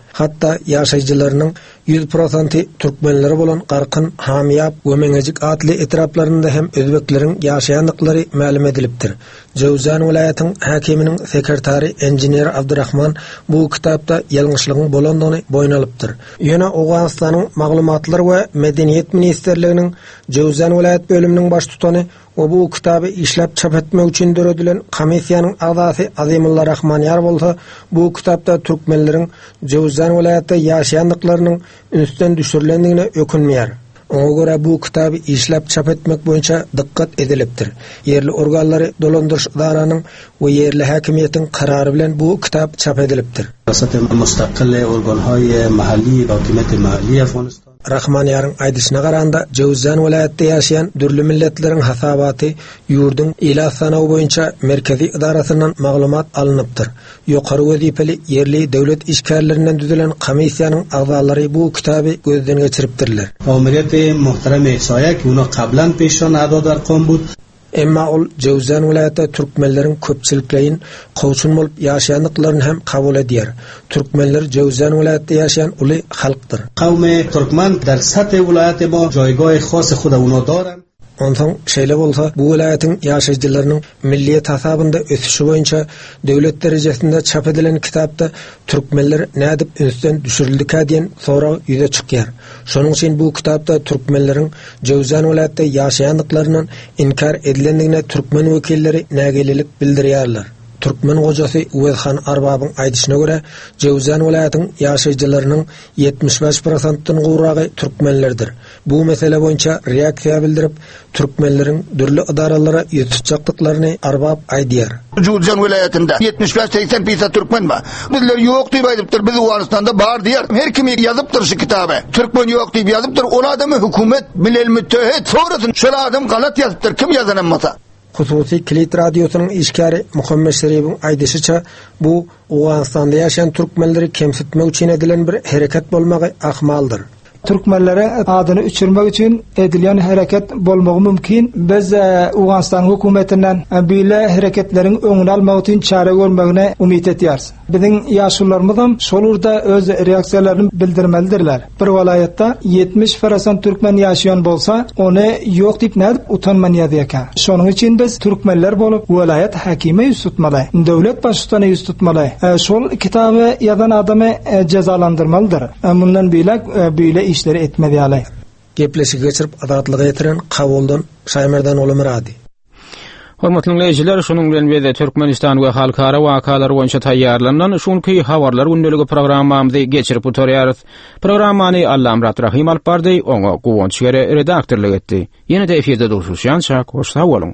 Hatta yaşayıcılarının yüz prosenti Türkmenleri bolan Qarqın, Hamiyab we Meňejik atly etraplarında hem özbeklerin yaşayanlıkları ma'lum edilipdir. Jowzan vilayatynyň hakiminiň sekretary engineer Abdurrahman bu kitapda ýalňyşlygyň bolandygyny boýna alypdyr. Ýöne Awganystanyň maglumatlar we medeniýet ministerliginiň Jowzan vilayat bölüminiň baş tutany o bu kitabı işlep çap etmek üçin döredilen komissiýanyň agzasy Azimullah Rahmanýar bolsa, bu kitapda türkmenlerin Jowzan vilayatda ýaşaýanlyklarynyň ünsden düşürilendigine ökünmeýär. Oňa görä bu kitabı işlep çap etmek boýunça dikkat edilipdir. Yerli organlary dolandyryş idaranyň we yerli häkimiýetiň karary bilen bu kitap çap edilipdir. Mustaqil organlar mahalli we hökümeti mahalli Afganistan Rahmanýaryň aýdyşyna garanda Jowzan vilayatda ýaşaýan dürli milletleriň hasabaty ýurdun ila sanawy boýunça merkezi idarasynyň maglumat alınıpdyr. Ýokary wezipeli yerli döwlet işgärlerinden düzülen komissiýanyň agzalary bu kitaby gözden geçiripdirler. Amiriyeti muhterem Esayak onu qablan peşan adadar qonbud. Emma ol Jowzan vilayatda türkmenlerin köpçüliklerin qowşun bolup ýaşaýanlyklaryny hem kabul edýär. Türkmenler Jowzan vilayatda ýaşaýan uly halkdyr. Qawme Türkmen dar saty vilayaty bo joygoy xos xuda uno doran. Ondan şeýle bolsa, bu vilayatyň ýaşaýjylarynyň milliýet hasabynda ösüşi boýunça döwlet derejesinde çap edilen kitapda türkmenler nädip ünsden düşürildik diýen soraw ýüze çykýar. Şonuň üçin bu kitapda türkmenleriň Jowzan vilayatda ýaşaýanlyklarynyň inkar edilendigine türkmen wekilleri nägelilik bildirýärler. Türkmen hocasy Uwedhan Arbabyň aýdyşyna görä, Jowzan vilayatynyň ýaşaýjylarynyň ýetmiş beş prosentden gowragy türkmenlerdir. Bu mesele boýunça reaksiýa bildirip, türkmenleriň dürli idaralara ýetişjaklyklaryny Arbab aýdýar. Jowzan vilayatynda ýetmiş beş seksen prosent türkmen bar. Bizler ýok diýip aýdypdyr, biz Awganystanda bar diýär. Her kim ýazypdyr şu kitaby. Türkmen ýok diýip ýazypdyr, ol adamy hökümet bilen müteahhit sorasyň. Şol adam galat ýazypdyr, kim ýazanmasa. Hususi Kilit Radyosu'nun işgari Muhammed Şerif'in aýdyşyça bu Awganystanda ýaşaýan türkmenleri kemsitmek üçin edilen bir hereket bolmagy ahmaldyr. Türkmenlere adyny üçürmek üçin edilen hareket bolmagy mümkin. Biz Awganystan hökümetinden beýle hareketleriň öňüni almak üçin çare görmegine umyt edýäris. Biziň ýaşlarymyzam şolurda öz reaksiýalaryny bildirmelidirler. Bir welaýatda ýetmiş prosent türkmen ýaşaýan bolsa, ony ýok diýip nädip utanman ýazýar. Şonuň üçin biz türkmenler bolup welaýat hakimy ýüz tutmaly, döwlet başçysyny ýüz tutmaly. Şol kitaby ýazan adamy jazalandyrmalydyr. Mundan beýle beýle işleri etmeli. Gepleşi geçirip adatlygy ýetiren Kabuldan Şaýmerdan Olumradi. Hormatly dinleýijiler, şonuň bilen biz Türkmenistan we halkara wakalar boýunça taýýarlanan şunky habarlar gündäligi programmamyzy geçirip oturýarys. Programmany Allam Rahim alyp bardy, oňa gowunç gere redaktorlyk etdi. Ýene-de efirde duruşýança hoş sag bolun.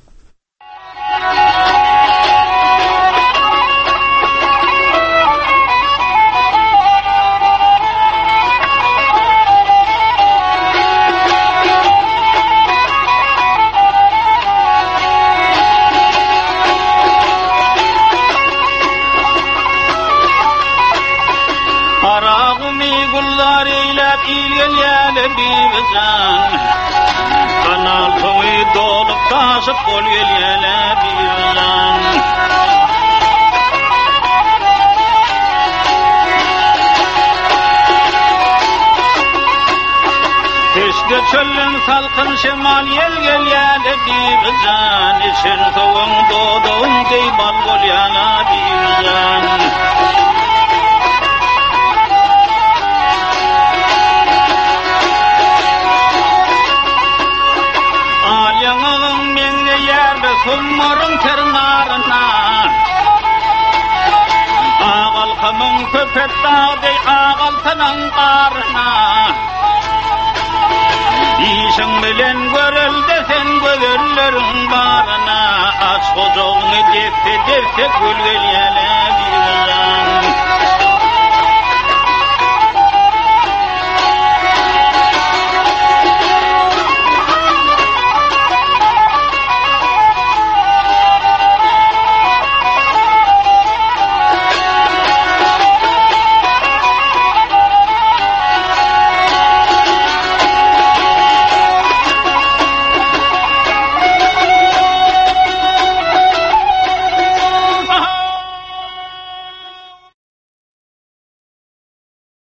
Kanal toy dolup taşıp bol gelýär bilen. Eşde çölün salkın şemal yel gelýär bilen. Işın soğuň dodun geýbal bolýar bilen. Kummarın tırnağına Ağal kamın köpet dağdı ağal tanın qarına İşin bilen görül desen görüllerin barına Aç kocuğunu defte defte gül gelýär bilen.